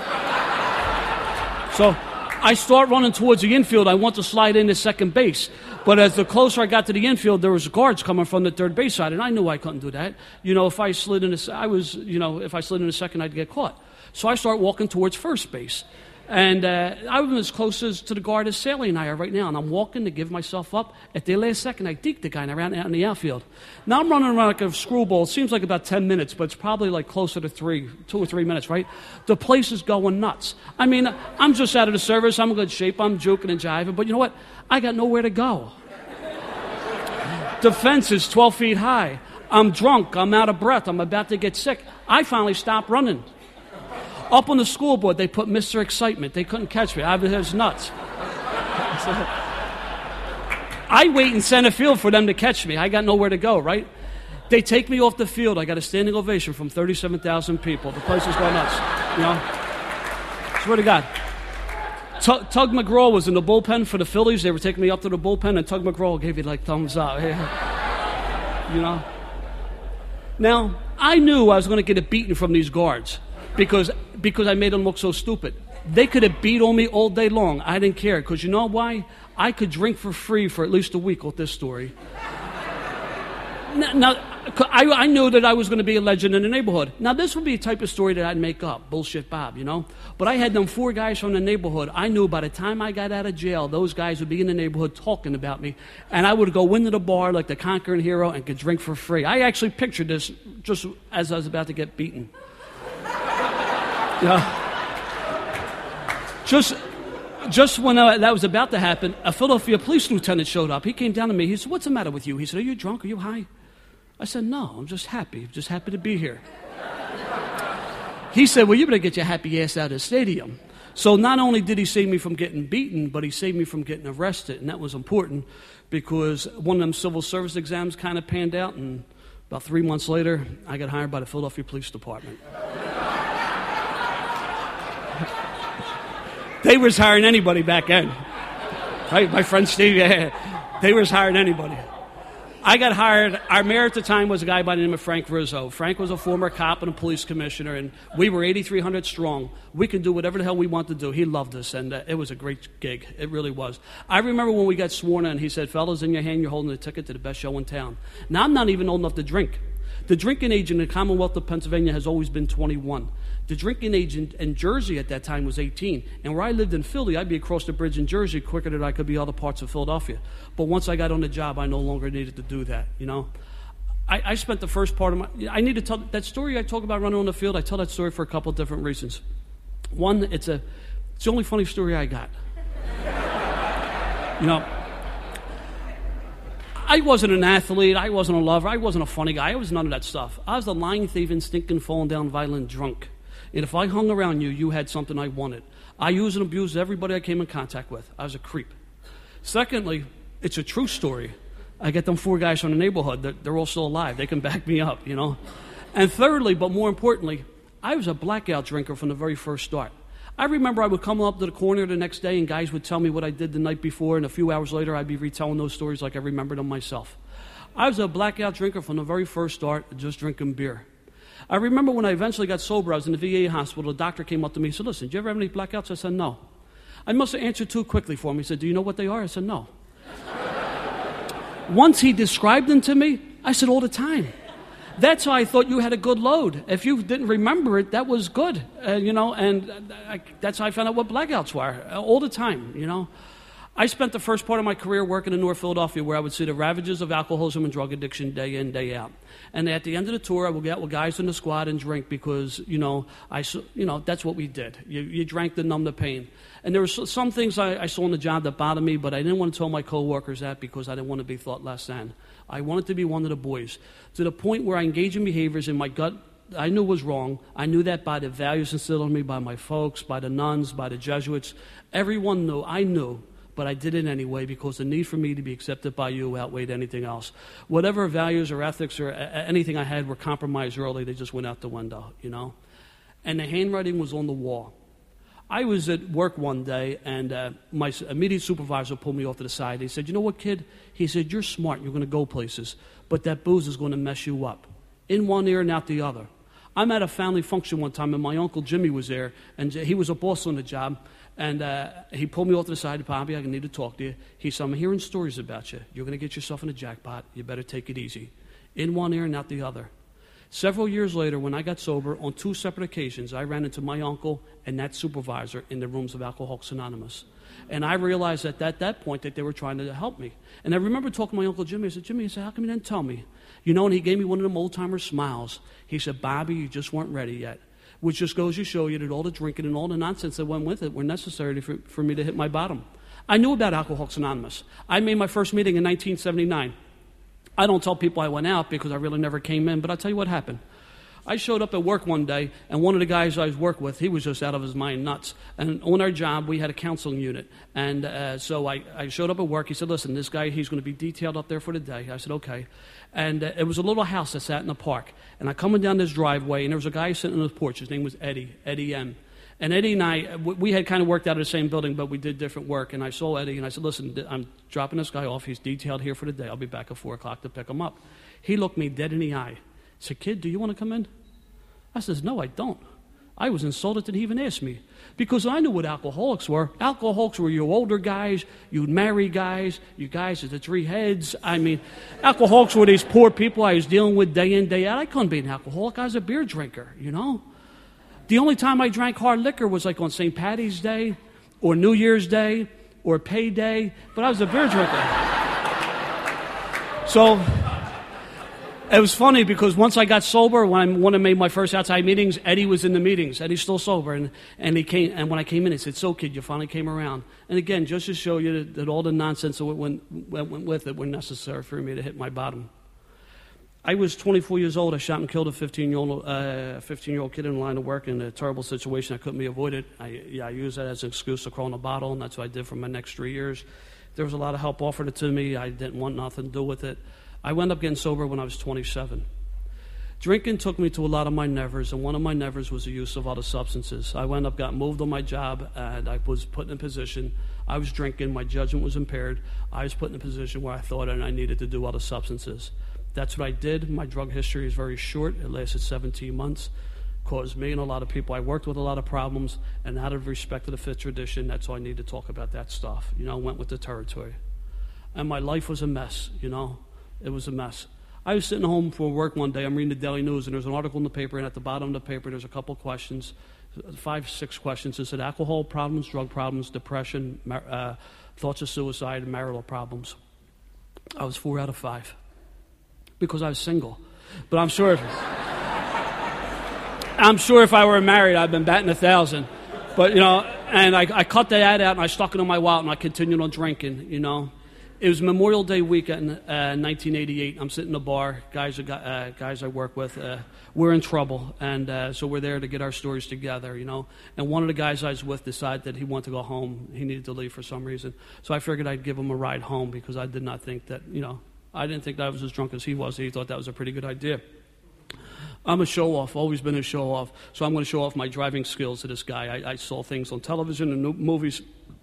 So I start running towards the infield. I want to slide into second base. But as the closer I got to the infield, there was guards coming from the third base side, and I knew I couldn't do that. You know, if I slid into, I was, you know, if I slid into second, I'd get caught. So I start walking towards first base. And uh, I was as close as to the guard as Sally and I are right now. And I'm walking to give myself up. At the last second, I deked the guy and I ran out in the outfield. Now I'm running around like a screwball. It seems like about ten minutes, but it's probably like closer to three, two or three minutes, right? The place is going nuts. I mean, I'm just out of the service. I'm in good shape. I'm joking and jiving. But you know what? I got nowhere to go. The fence is twelve feet high. I'm drunk. I'm out of breath. I'm about to get sick. I finally stopped running. Up on the school board, they put Mister Excitement. They couldn't catch me. I was nuts. I wait in center field for them to catch me. I got nowhere to go, right? They take me off the field. I got a standing ovation from thirty-seven thousand people. The place is going nuts. You know? Swear to God. Tug, Tug McGraw was in the bullpen for the Phillies. They were taking me up to the bullpen, and Tug McGraw gave you like thumbs up. You know? Now, I knew I was going to get a beating from these guards. Because because I made them look so stupid. They could have beat on me all day long. I didn't care. Because you know why? I could drink for free for at least a week with this story. now, now, I, I knew that I was going to be a legend in the neighborhood. Now, this would be a type of story that I'd make up. Bullshit Bob, you know? But I had them four guys from the neighborhood. I knew by the time I got out of jail, those guys would be in the neighborhood talking about me. And I would go into the bar like the conquering hero and could drink for free. I actually pictured this just as I was about to get beaten. Yeah. Just... Just when uh, that was about to happen, a Philadelphia police lieutenant showed up. He came down to me. He said, "What's the matter with you?" He said, "Are you drunk? Are you high?" I said, "No, I'm just happy. I'm just happy to be here." He said, "Well, you better get your happy ass out of the stadium." So not only did he save me from getting beaten, but he saved me from getting arrested. And that was important because one of them civil service exams kind of panned out. And about three months later, I got hired by the Philadelphia Police Department. They was hiring anybody back then. Right? My friend Steve, yeah, they was hiring anybody. I got hired. Our mayor at the time was a guy by the name of Frank Rizzo. Frank was a former cop and a police commissioner, and we were eighty-three hundred strong. We could do whatever the hell we wanted to do. He loved us, and uh, it was a great gig. It really was. I remember when we got sworn in, he said, "Fellas, in your hand, you're holding a ticket to the best show in town." Now, I'm not even old enough to drink. The drinking age in the Commonwealth of Pennsylvania has always been twenty-one. The drinking age in, in Jersey at that time was eighteen. And where I lived in Philly, I'd be across the bridge in Jersey quicker than I could be other parts of Philadelphia. But once I got on the job, I no longer needed to do that, you know. I, I spent the first part of my... I need to tell... That story I talk about running on the field, I tell that story for a couple of different reasons. One, it's a... It's the only funny story I got. You know... I wasn't an athlete. I wasn't a lover. I wasn't a funny guy. I was none of that stuff. I was a lying, thieving, stinking, falling down, violent drunk. And if I hung around you, you had something I wanted. I used and abused everybody I came in contact with. I was a creep. Secondly, it's a true story. I get them four guys from the neighborhood. They're, they're all still alive. They can back me up, you know. And thirdly, but more importantly, I was a blackout drinker from the very first start. I remember I would come up to the corner the next day and guys would tell me what I did the night before, and a few hours later I'd be retelling those stories like I remembered them myself. I was a blackout drinker from the very first start, just drinking beer. I remember when I eventually got sober, I was in the V A hospital, the doctor came up to me and said, "Listen, do you ever have any blackouts?" I said, "No." I must have answered too quickly for him. He said, "Do you know what they are?" I said, "No." Once he described them to me, I said, "All the time." That's how I thought you had a good load. If you didn't remember it, that was good, uh, you know, and I, that's how I found out what blackouts were, uh, all the time, you know. I spent the first part of my career working in North Philadelphia where I would see the ravages of alcoholism and drug addiction day in, day out. And at the end of the tour, I would get out with guys in the squad and drink because, you know, I, you know that's what we did. You, you drank to numb the pain. And there were some things I, I saw on the job that bothered me, but I didn't want to tell my coworkers that because I didn't want to be thought less than. I wanted to be one of the boys, to the point where I engaged in behaviors in my gut I knew was wrong. I knew that by the values instilled in me by my folks, by the nuns, by the Jesuits. Everyone knew. I knew. But I did it anyway because the need for me to be accepted by you outweighed anything else. Whatever values or ethics or anything I had were compromised early. They just went out the window, you know. And the handwriting was on the wall. I was at work one day, and uh, my immediate supervisor pulled me off to the side. He said, "You know what, kid?" He said, "You're smart. You're going to go places. But that booze is going to mess you up. In one ear and out the other." I'm at a family function one time, and my Uncle Jimmy was there, and he was a boss on the job. And uh, he pulled me off to the side. "Bobby, I need to talk to you." He said, "I'm hearing stories about you. You're going to get yourself in a jackpot. You better take it easy. In one ear and out the other." Several years later, when I got sober, on two separate occasions, I ran into my uncle and that supervisor in the rooms of Alcoholics Anonymous. And I realized at that, that point that they were trying to help me. And I remember talking to my Uncle Jimmy. I said, "Jimmy," I said, "how come you didn't tell me?" You know, and he gave me one of them old-timer smiles. He said, "Bobby, you just weren't ready yet." Which just goes to show you that all the drinking and all the nonsense that went with it were necessary for, for me to hit my bottom. I knew about Alcoholics Anonymous. I made my first meeting in nineteen seventy-nine. I don't tell people I went out because I really never came in, but I'll tell you what happened. I showed up at work one day, and one of the guys I was working with, he was just out of his mind nuts. And on our job, we had a counseling unit. And uh, so I, I showed up at work. He said, "Listen, this guy, he's going to be detailed up there for the day." I said, "Okay." And uh, it was a little house that sat in the park. And I coming down this driveway, and there was a guy sitting on the porch. His name was Eddie, Eddie M. And Eddie and I, we had kind of worked out of the same building, but we did different work. And I saw Eddie, and I said, "Listen, I'm dropping this guy off. He's detailed here for the day. I'll be back at four o'clock to pick him up." He looked me dead in the eye. He said, "Kid, do you want to come in?" I says, "No, I don't." I was insulted that he even asked me, because I knew what alcoholics were. Alcoholics were your older guys, you'd marry guys, you guys at the three heads. I mean, alcoholics were these poor people I was dealing with day in, day out. I couldn't be an alcoholic. I was a beer drinker, you know. The only time I drank hard liquor was like on Saint Patty's Day or New Year's Day or payday, but I was a beer drinker. So it was funny because once I got sober, when I, when I made my first outside meetings, Eddie was in the meetings. Eddie's still sober, and, and he came. And when I came in, he said, "So, kid, you finally came around." And again, just to show you that, that all the nonsense that went, went, went with it were necessary for me to hit my bottom. I was twenty-four years old. I shot and killed a fifteen-year-old uh, fifteen-year-old kid in the line of work in a terrible situation that couldn't be avoided. I, yeah, I used that as an excuse to crawl in a bottle, and that's what I did for my next three years. There was a lot of help offered to me. I didn't want nothing to do with it. I wound up getting sober when I was twenty-seven. Drinking took me to a lot of my nevers, and one of my nevers was the use of other substances. I wound up got moved on my job, and I was put in a position. I was drinking. My judgment was impaired. I was put in a position where I thought I needed to do other substances. That's what I did. My drug history is very short. It lasted seventeen months. Caused me and a lot of people I worked with a lot of problems, and out of respect to the fifth tradition, that's why I need to talk about that stuff. You know, went with the territory. And my life was a mess, you know. It was a mess. I was sitting home from work one day. I'm reading the Daily News, and there's an article in the paper, and at the bottom of the paper, there's a couple questions, five, six questions. It said alcohol problems, drug problems, depression, uh, thoughts of suicide, and marital problems. I was four out of five because I was single. But I'm sure if, I'm sure if I were married, I'd been batting a thousand. But, you know, and I, I cut the ad out, and I stuck it in my wallet, and I continued on drinking, you know. It was Memorial Day weekend, uh, nineteen eighty-eight. I'm sitting in a bar. Guys, uh, guys I work with, uh, we're in trouble, and uh, so we're there to get our stories together, you know. And one of the guys I was with decided that he wanted to go home. He needed to leave for some reason. So I figured I'd give him a ride home because I did not think that, you know, I didn't think that I was as drunk as he was. He thought that was a pretty good idea. I'm a show-off, always been a show-off. So I'm going to show off my driving skills to this guy. I, I saw things on television and movies.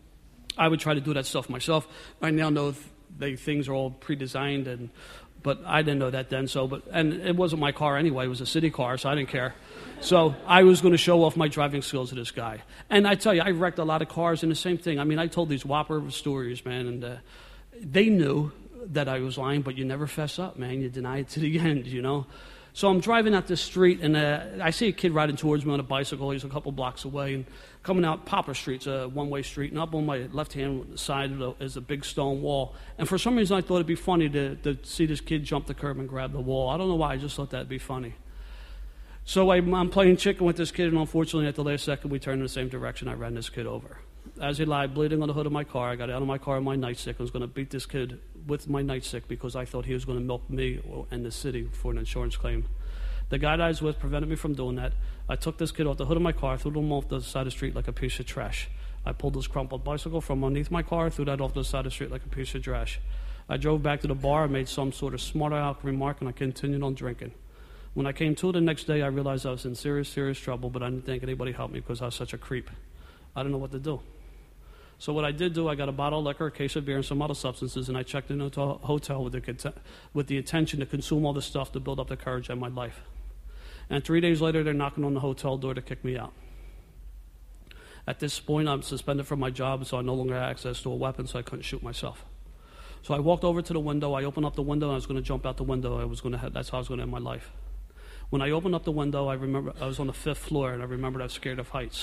I would try to do that stuff myself. I now know they things are all pre-designed, and but I didn't know that then. So, but and it wasn't my car anyway. It was a city car, so I didn't care. So I was going to show off my driving skills to this guy. And I tell you, I wrecked a lot of cars, and the same thing. I mean, I told these whopper stories, man, and uh, they knew that I was lying, but you never fess up, man. You deny it to the end, you know. So I'm driving out this street, and uh, I see a kid riding towards me on a bicycle. He's a couple blocks away, and coming out Poplar Street's a one-way street, and up on my left-hand side is a big stone wall. And for some reason, I thought it'd be funny to, to see this kid jump the curb and grab the wall. I don't know why. I just thought that'd be funny. So I, I'm playing chicken with this kid, and unfortunately, at the last second, we turned in the same direction. I ran this kid over. As he lied bleeding on the hood of my car, I got out of my car on my nightstick. I was going to beat this kid with my nightstick because I thought he was going to milk me and the city for an insurance claim. The guy that I was with prevented me from doing that. I took this kid off the hood of my car, threw him off the side of the street like a piece of trash. I pulled this crumpled bicycle from underneath my car, threw that off the side of the street like a piece of trash. I drove back to the bar, made some sort of smart aleck remark, and I continued on drinking. When I came to the next day, I realized I was in serious, serious trouble, but I didn't think anybody helped me because I was such a creep. I didn't know what to do. So what I did do, I got a bottle of liquor, a case of beer, and some other substances, and I checked into a hotel with the, with the intention to consume all this stuff to build up the courage in my life. And three days later, they're knocking on the hotel door to kick me out. At this point, I'm suspended from my job, so I no longer had access to a weapon, so I couldn't shoot myself. So I walked over to the window. I opened up the window, and I was going to jump out the window. I was going to have, that's how I was going to end my life. When I opened up the window, I remember I was on the fifth floor, and I remembered I was scared of heights.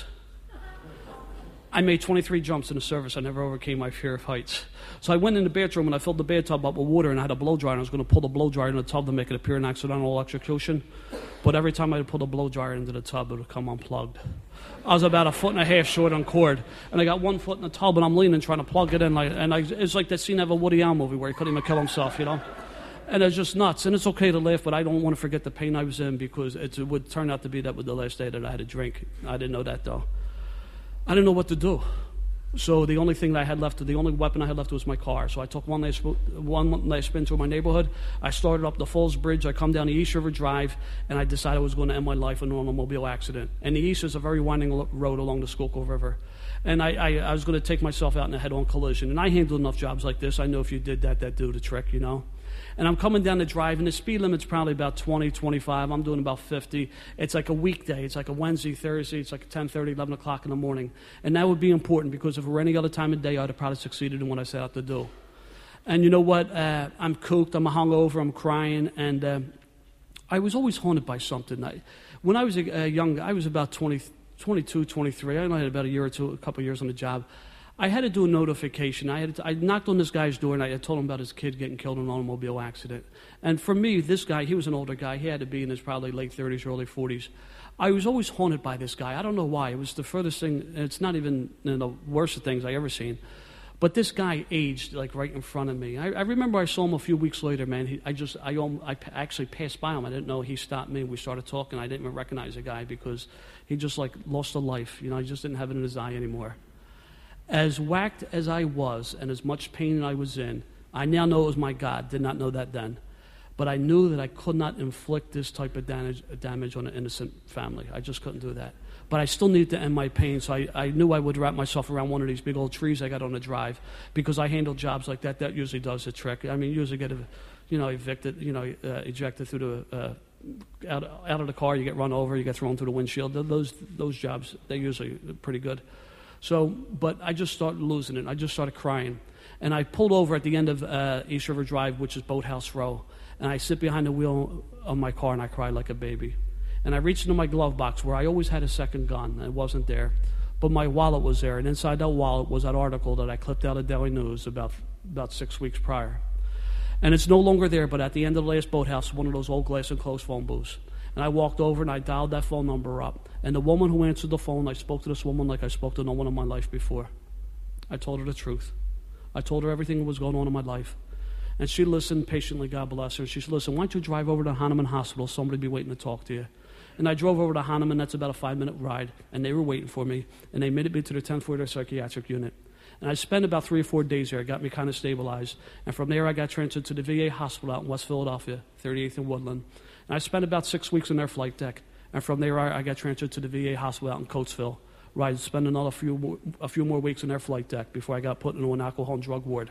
I made twenty-three jumps in the service. I never overcame my fear of heights. So I went in the bathroom, and I filled the bathtub up with water, and I had a blow dryer, and I was going to pull the blow dryer in the tub to make it appear an accidental electrocution. But every time I would pull the blow dryer into the tub, it would come unplugged. I was about a foot and a half short on cord, and I got one foot in the tub, and I'm leaning trying to plug it in. Like, and I, it's like that scene of a Woody Allen movie where he couldn't even kill himself, you know? And it's just nuts. And it's okay to laugh, but I don't want to forget the pain I was in because it would turn out to be that was the last day that I had to drink. I didn't know that, though. I didn't know what to do. So the only thing that I had left, the only weapon I had left was my car. So I took one last, one last spin through my neighborhood. I started up the Falls Bridge. I come down the East River Drive, and I decided I was going to end my life in an automobile accident. And the East is a very winding road along the Schuylkill River. And I, I, I was going to take myself out in a head-on collision. And I handled enough jobs like this. I know if you did that, that'd do the trick, you know. And I'm coming down the drive, and the speed limit's probably about twenty, twenty-five. I'm doing about fifty. It's like a weekday. It's like a Wednesday, Thursday. It's like ten thirty, eleven o'clock in the morning. And that would be important because if it were any other time of day, I'd have probably succeeded in what I set out to do. And you know what? Uh, I'm cooked. I'm hungover. I'm crying. And uh, I was always haunted by something. I, when I was a, a young I was about twenty, twenty-two, twenty-three. I only had about a year or two, a couple of years on the job. I had to do a notification. I had to, I knocked on this guy's door, and I told him about his kid getting killed in an automobile accident. And for me, this guy, he was an older guy. He had to be in his probably late thirties, early forties. I was always haunted by this guy. I don't know why. It was the furthest thing. It's not even you know, the worst of things I ever seen. But this guy aged like right in front of me. I, I remember I saw him a few weeks later, man. He, I just, I, I actually passed by him. I didn't know he stopped me. We started talking. I didn't even recognize the guy because he just like lost a life. You know, he just didn't have it in his eye anymore. As whacked as I was and as much pain I was in, I now know it was my God. Did not know that then. But I knew that I could not inflict this type of damage, damage on an innocent family. I just couldn't do that. But I still needed to end my pain, so I, I knew I would wrap myself around one of these big old trees I got on the drive because I handle jobs like that. That usually does the trick. I mean, you usually get, you know, evicted, you know, uh, ejected through the uh, out out of the car. You get run over. You get thrown through the windshield. Those those jobs, they're usually pretty good. So, but I just started losing it. I just started crying. And I pulled over at the end of uh, East River Drive, which is Boathouse Row. And I sit behind the wheel of my car and I cry like a baby. And I reached into my glove box where I always had a second gun. It wasn't there. But my wallet was there. And inside that wallet was that article that I clipped out of Daily News about, about six weeks prior. And it's no longer there, but at the end of the last Boathouse, one of those old glass enclosed phone booths. And I walked over and I dialed that phone number up. And the woman who answered the phone, I spoke to this woman like I spoke to no one in my life before. I told her the truth. I told her everything that was going on in my life. And she listened patiently, God bless her. She said, listen, why don't you drive over to Hahnemann Hospital? Somebody will be waiting to talk to you. And I drove over to Hahnemann. That's about a five-minute ride. And they were waiting for me. And they admitted me to the tenth floor of their psychiatric unit. And I spent about three or four days there. It got me kind of stabilized. And from there, I got transferred to the V A hospital out in West Philadelphia, thirty-eighth and Woodland. And I spent about six weeks on their flight deck. And from there, I got transferred to the V A hospital out in Coatesville, where I spent another few more, a few more weeks on their flight deck before I got put into an alcohol and drug ward.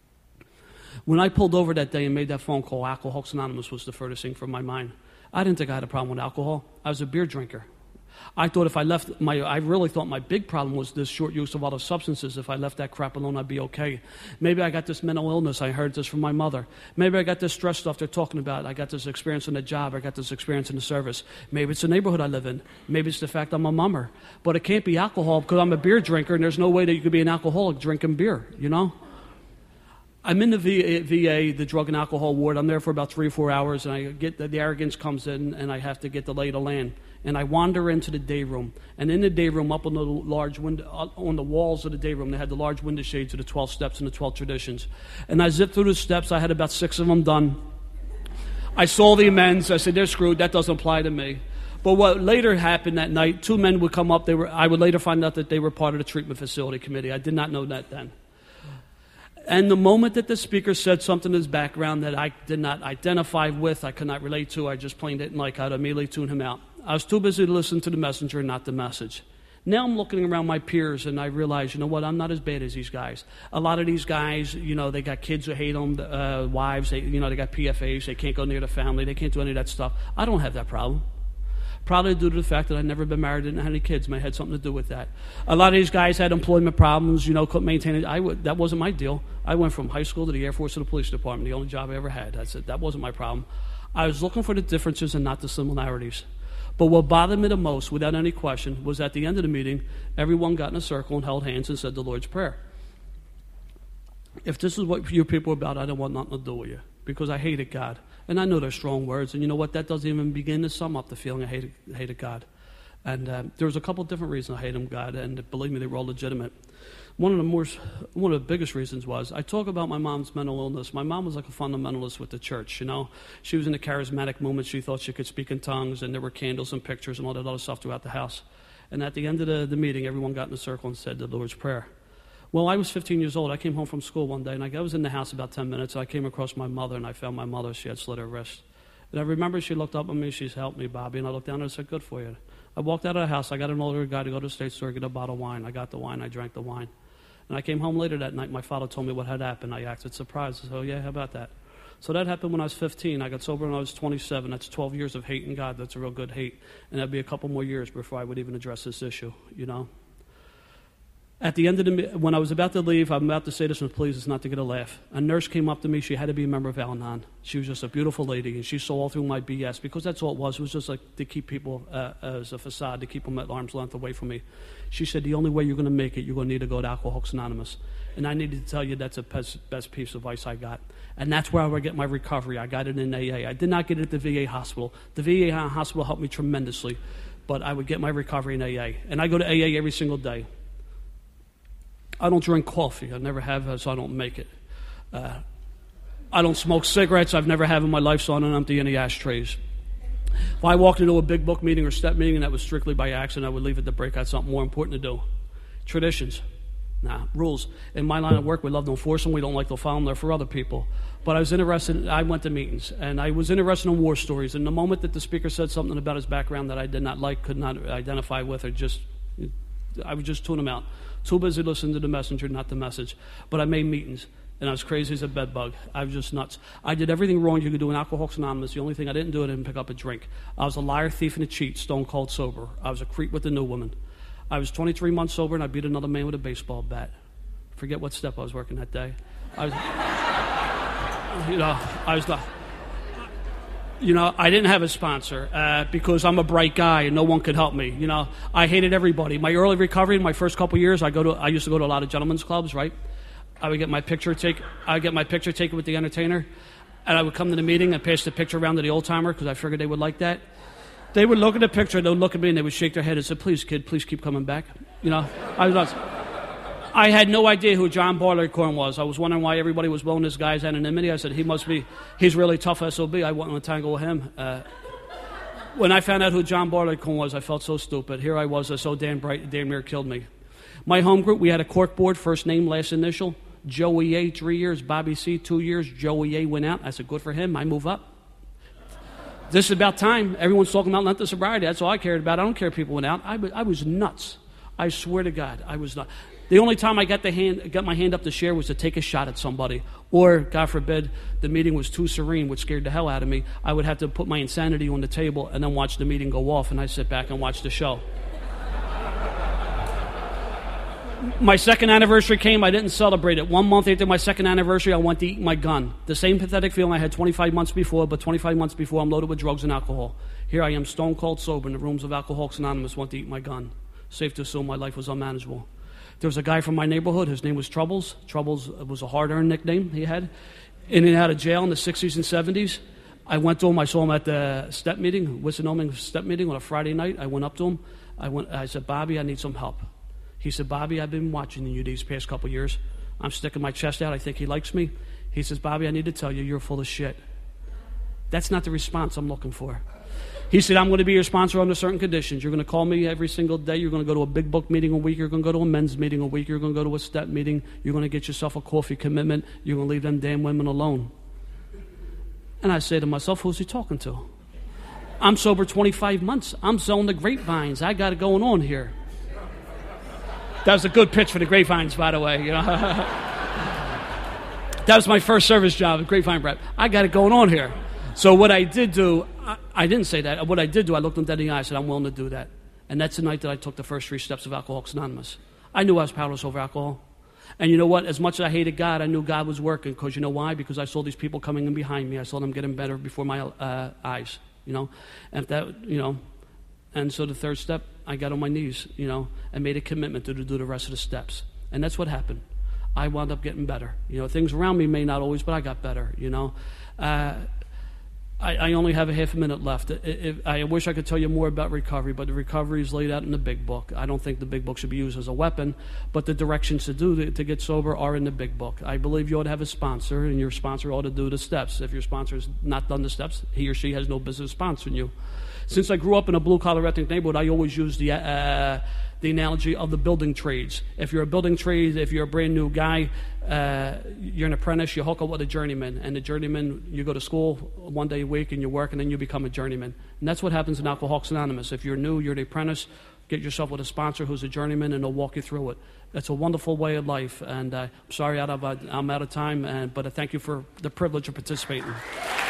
When I pulled over that day and made that phone call, Alcoholics Anonymous was the furthest thing from my mind. I didn't think I had a problem with alcohol. I was a beer drinker. I thought if I left my, I really thought my big problem was this short use of other substances. If I left that crap alone, I'd be okay. Maybe I got this mental illness. I heard this from my mother. Maybe I got this stress stuff they're talking about. I got this experience in the job. I got this experience in the service. Maybe it's the neighborhood I live in. Maybe it's the fact I'm a mummer. But it can't be alcohol because I'm a beer drinker, and there's no way that you could be an alcoholic drinking beer, you know? I'm in the V A, V A, the drug and alcohol ward. I'm there for about three or four hours, and I get the, the arrogance comes in, and I have to get the lay of the land. And I wander into the day room. And in the day room, up on the large window, on the walls of the day room, they had the large window shades of the twelve steps and the twelve traditions. And I zipped through the steps. I had about six of them done. I saw the amends. I said, they're screwed. That doesn't apply to me. But what later happened that night, two men would come up. They were. I would later find out that they were part of the treatment facility committee. I did not know that then. And the moment that the speaker said something in his background that I did not identify with, I could not relate to, I just plain didn't like, I'd immediately tune him out. I was too busy to listen to the messenger and not the message. Now I'm looking around my peers and I realize, you know what, I'm not as bad as these guys. A lot of these guys, you know, they got kids who hate them, uh, wives, they, you know, they got P F As, they can't go near the family, they can't do any of that stuff. I don't have that problem. Probably due to the fact that I'd never been married, didn't have any kids, may have had something to do with that. A lot of these guys had employment problems, you know, couldn't maintain it. I would, that wasn't my deal. I went from high school to the Air Force to the police department, the only job I ever had. That's it. That wasn't my problem. I was looking for the differences and not the similarities. But what bothered me the most, without any question, was at the end of the meeting, everyone got in a circle and held hands and said the Lord's Prayer. If this is what you people are about, I don't want nothing to do with you, because I hated God. And I know they're strong words, and you know what? That doesn't even begin to sum up the feeling I hated, hated God. And um, there was a couple of different reasons I hated God, and believe me, they were all legitimate. One of the more, one of the biggest reasons was I talk about my mom's mental illness. My mom was like a fundamentalist with the church, you know. She was in the charismatic movement. She thought she could speak in tongues, and there were candles and pictures and all that other stuff throughout the house. And at the end of the, the meeting, everyone got in a circle and said the Lord's Prayer. Well, I was fifteen years old. I came home from school one day, and I was in the house about ten minutes. I came across my mother, and I found my mother. She had slit her wrist. And I remember she looked up at me. She's helped me, Bobby. And I looked down and I said, good for you. I walked out of the house. I got an older guy to go to the state store, get a bottle of wine. I got the wine. I drank the wine. And I came home later that night. My father told me what had happened. I acted surprised. I said, oh, yeah, how about that? So that happened when I was fifteen. I got sober when I was twenty-seven. That's twelve years of hating God. That's a real good hate. And that'd be a couple more years before I would even address this issue, you know. At the end of the, when I was about to leave, I'm about to say this, and please, it's not to get a laugh. A nurse came up to me. She had to be a member of Al-Anon. She was just a beautiful lady, and she saw all through my B S, because that's all it was. It was just like to keep people uh, as a facade, to keep them at arm's length away from me. She said, the only way you're going to make it, you're going to need to go to Alcoholics Anonymous. And I needed to tell you that's the best, best piece of advice I got. And that's where I would get my recovery. I got it in A A. I did not get it at the V A hospital. The V A hospital helped me tremendously, but I would get my recovery in A A. And I go to A A every single day. I don't drink coffee. I never have, so I don't make it. Uh, I don't smoke cigarettes. I've never have in my life, so I don't empty any ashtrays. If I walked into a big book meeting or step meeting and that was strictly by accident, I would leave it to break out something more important to do. Traditions. Nah, rules. In my line of work, we love to enforce them. We don't like to follow them. They're for other people. But I was interested, I went to meetings, and I was interested in war stories. And the moment that the speaker said something about his background that I did not like, could not identify with, or just, I would just tune him out. Too busy listening to the messenger, not the message. But I made meetings, and I was crazy as a bedbug. I was just nuts. I did everything wrong you could do in Alcoholics Anonymous. The only thing I didn't do, I didn't pick up a drink. I was a liar, thief, and a cheat, stone cold sober. I was a creep with a new woman. I was twenty-three months sober, and I beat another man with a baseball bat. Forget what step I was working that day. I was, you know, I was not. You know, I didn't have a sponsor uh, because I'm a bright guy and no one could help me. You know, I hated everybody. My early recovery, in my first couple years, I go to. I used to go to a lot of gentlemen's clubs, right? I would get my picture take. I would get my picture taken with the entertainer, and I would come to the meeting and pass the picture around to the old timer because I figured they would like that. They would look at the picture, they would look at me, and they would shake their head and say, "Please, kid, please keep coming back." You know, I was nuts. I had no idea who John Barleycorn was. I was wondering why everybody was blowing this guy's anonymity. I said, he must be, he's really tough S O B. I went on a tangle with him. Uh, when I found out who John Barleycorn was, I felt so stupid. Here I was, uh, so damn bright, it damn near killed me. My home group, we had a cork board, first name, last initial. Joey A, three years. Bobby C, two years. Joey A went out. I said, good for him. I move up. This is about time. Everyone's talking about length of sobriety. That's all I cared about. I don't care if people went out. I, I was nuts. I swear to God, I was nuts. The only time I got the hand, got my hand up to share was to take a shot at somebody. Or, God forbid, the meeting was too serene, which scared the hell out of me. I would have to put my insanity on the table and then watch the meeting go off, and I sit back and watch the show. My second anniversary came. I didn't celebrate it. One month after my second anniversary, I went to eat my gun. The same pathetic feeling I had twenty-five months before, but twenty-five months before, I'm loaded with drugs and alcohol. Here I am, stone cold sober in the rooms of Alcoholics Anonymous, went to eat my gun. Safe to assume my life was unmanageable. There was a guy from my neighborhood. His name was Troubles. Troubles was a hard-earned nickname he had. In and out of jail in the sixties and seventies. I went to him. I saw him at the step meeting, Wissanoming step meeting on a Friday night. I went up to him. I went. I said, Bobby, I need some help. He said, Bobby, I've been watching you these past couple years. I'm sticking my chest out. I think he likes me. He says, Bobby, I need to tell you, you're full of shit. That's not the response I'm looking for. He said, I'm going to be your sponsor under certain conditions. You're going to call me every single day. You're going to go to a big book meeting a week. You're going to go to a men's meeting a week. You're going to go to a step meeting. You're going to get yourself a coffee commitment. You're going to leave them damn women alone. And I say to myself, who's he talking to? I'm sober twenty-five months. I'm selling the grapevines. I got it going on here. That was a good pitch for the grapevines, by the way. You know? That was my first service job, grapevine rep. I got it going on here. So what I did do, I, I didn't say that. What I did do, I looked him dead in the eye. I said, I'm willing to do that. And that's the night that I took the first three steps of Alcoholics Anonymous. I knew I was powerless over alcohol. And you know what? As much as I hated God, I knew God was working. Because you know why? Because I saw these people coming in behind me. I saw them getting better before my uh, eyes. You know, and if that, you know, and so the third step, I got on my knees, you know, and made a commitment to do the rest of the steps. And that's what happened. I wound up getting better. You know, things around me may not always, but I got better. You know. Uh, I, I only have a half a minute left. It, it, I wish I could tell you more about recovery, but the recovery is laid out in the big book. I don't think the big book should be used as a weapon, but the directions to do the, to get sober are in the big book. I believe you ought to have a sponsor, and your sponsor ought to do the steps. If your sponsor has not done the steps, he or she has no business sponsoring you. Since I grew up in a blue-collar ethnic neighborhood, I always use the uh, the analogy of the building trades. If you're a building trade, if you're a brand new guy, uh, you're an apprentice, you hook up with a journeyman. And the journeyman, you go to school one day a week and you work, and then you become a journeyman. And that's what happens in Alcoholics Anonymous. If you're new, you're the apprentice. get yourself with a sponsor who's a journeyman, and they'll walk you through it. It's a wonderful way of life, and uh, I'm sorry out of, uh, I'm out of time, and, but I thank you for the privilege of participating.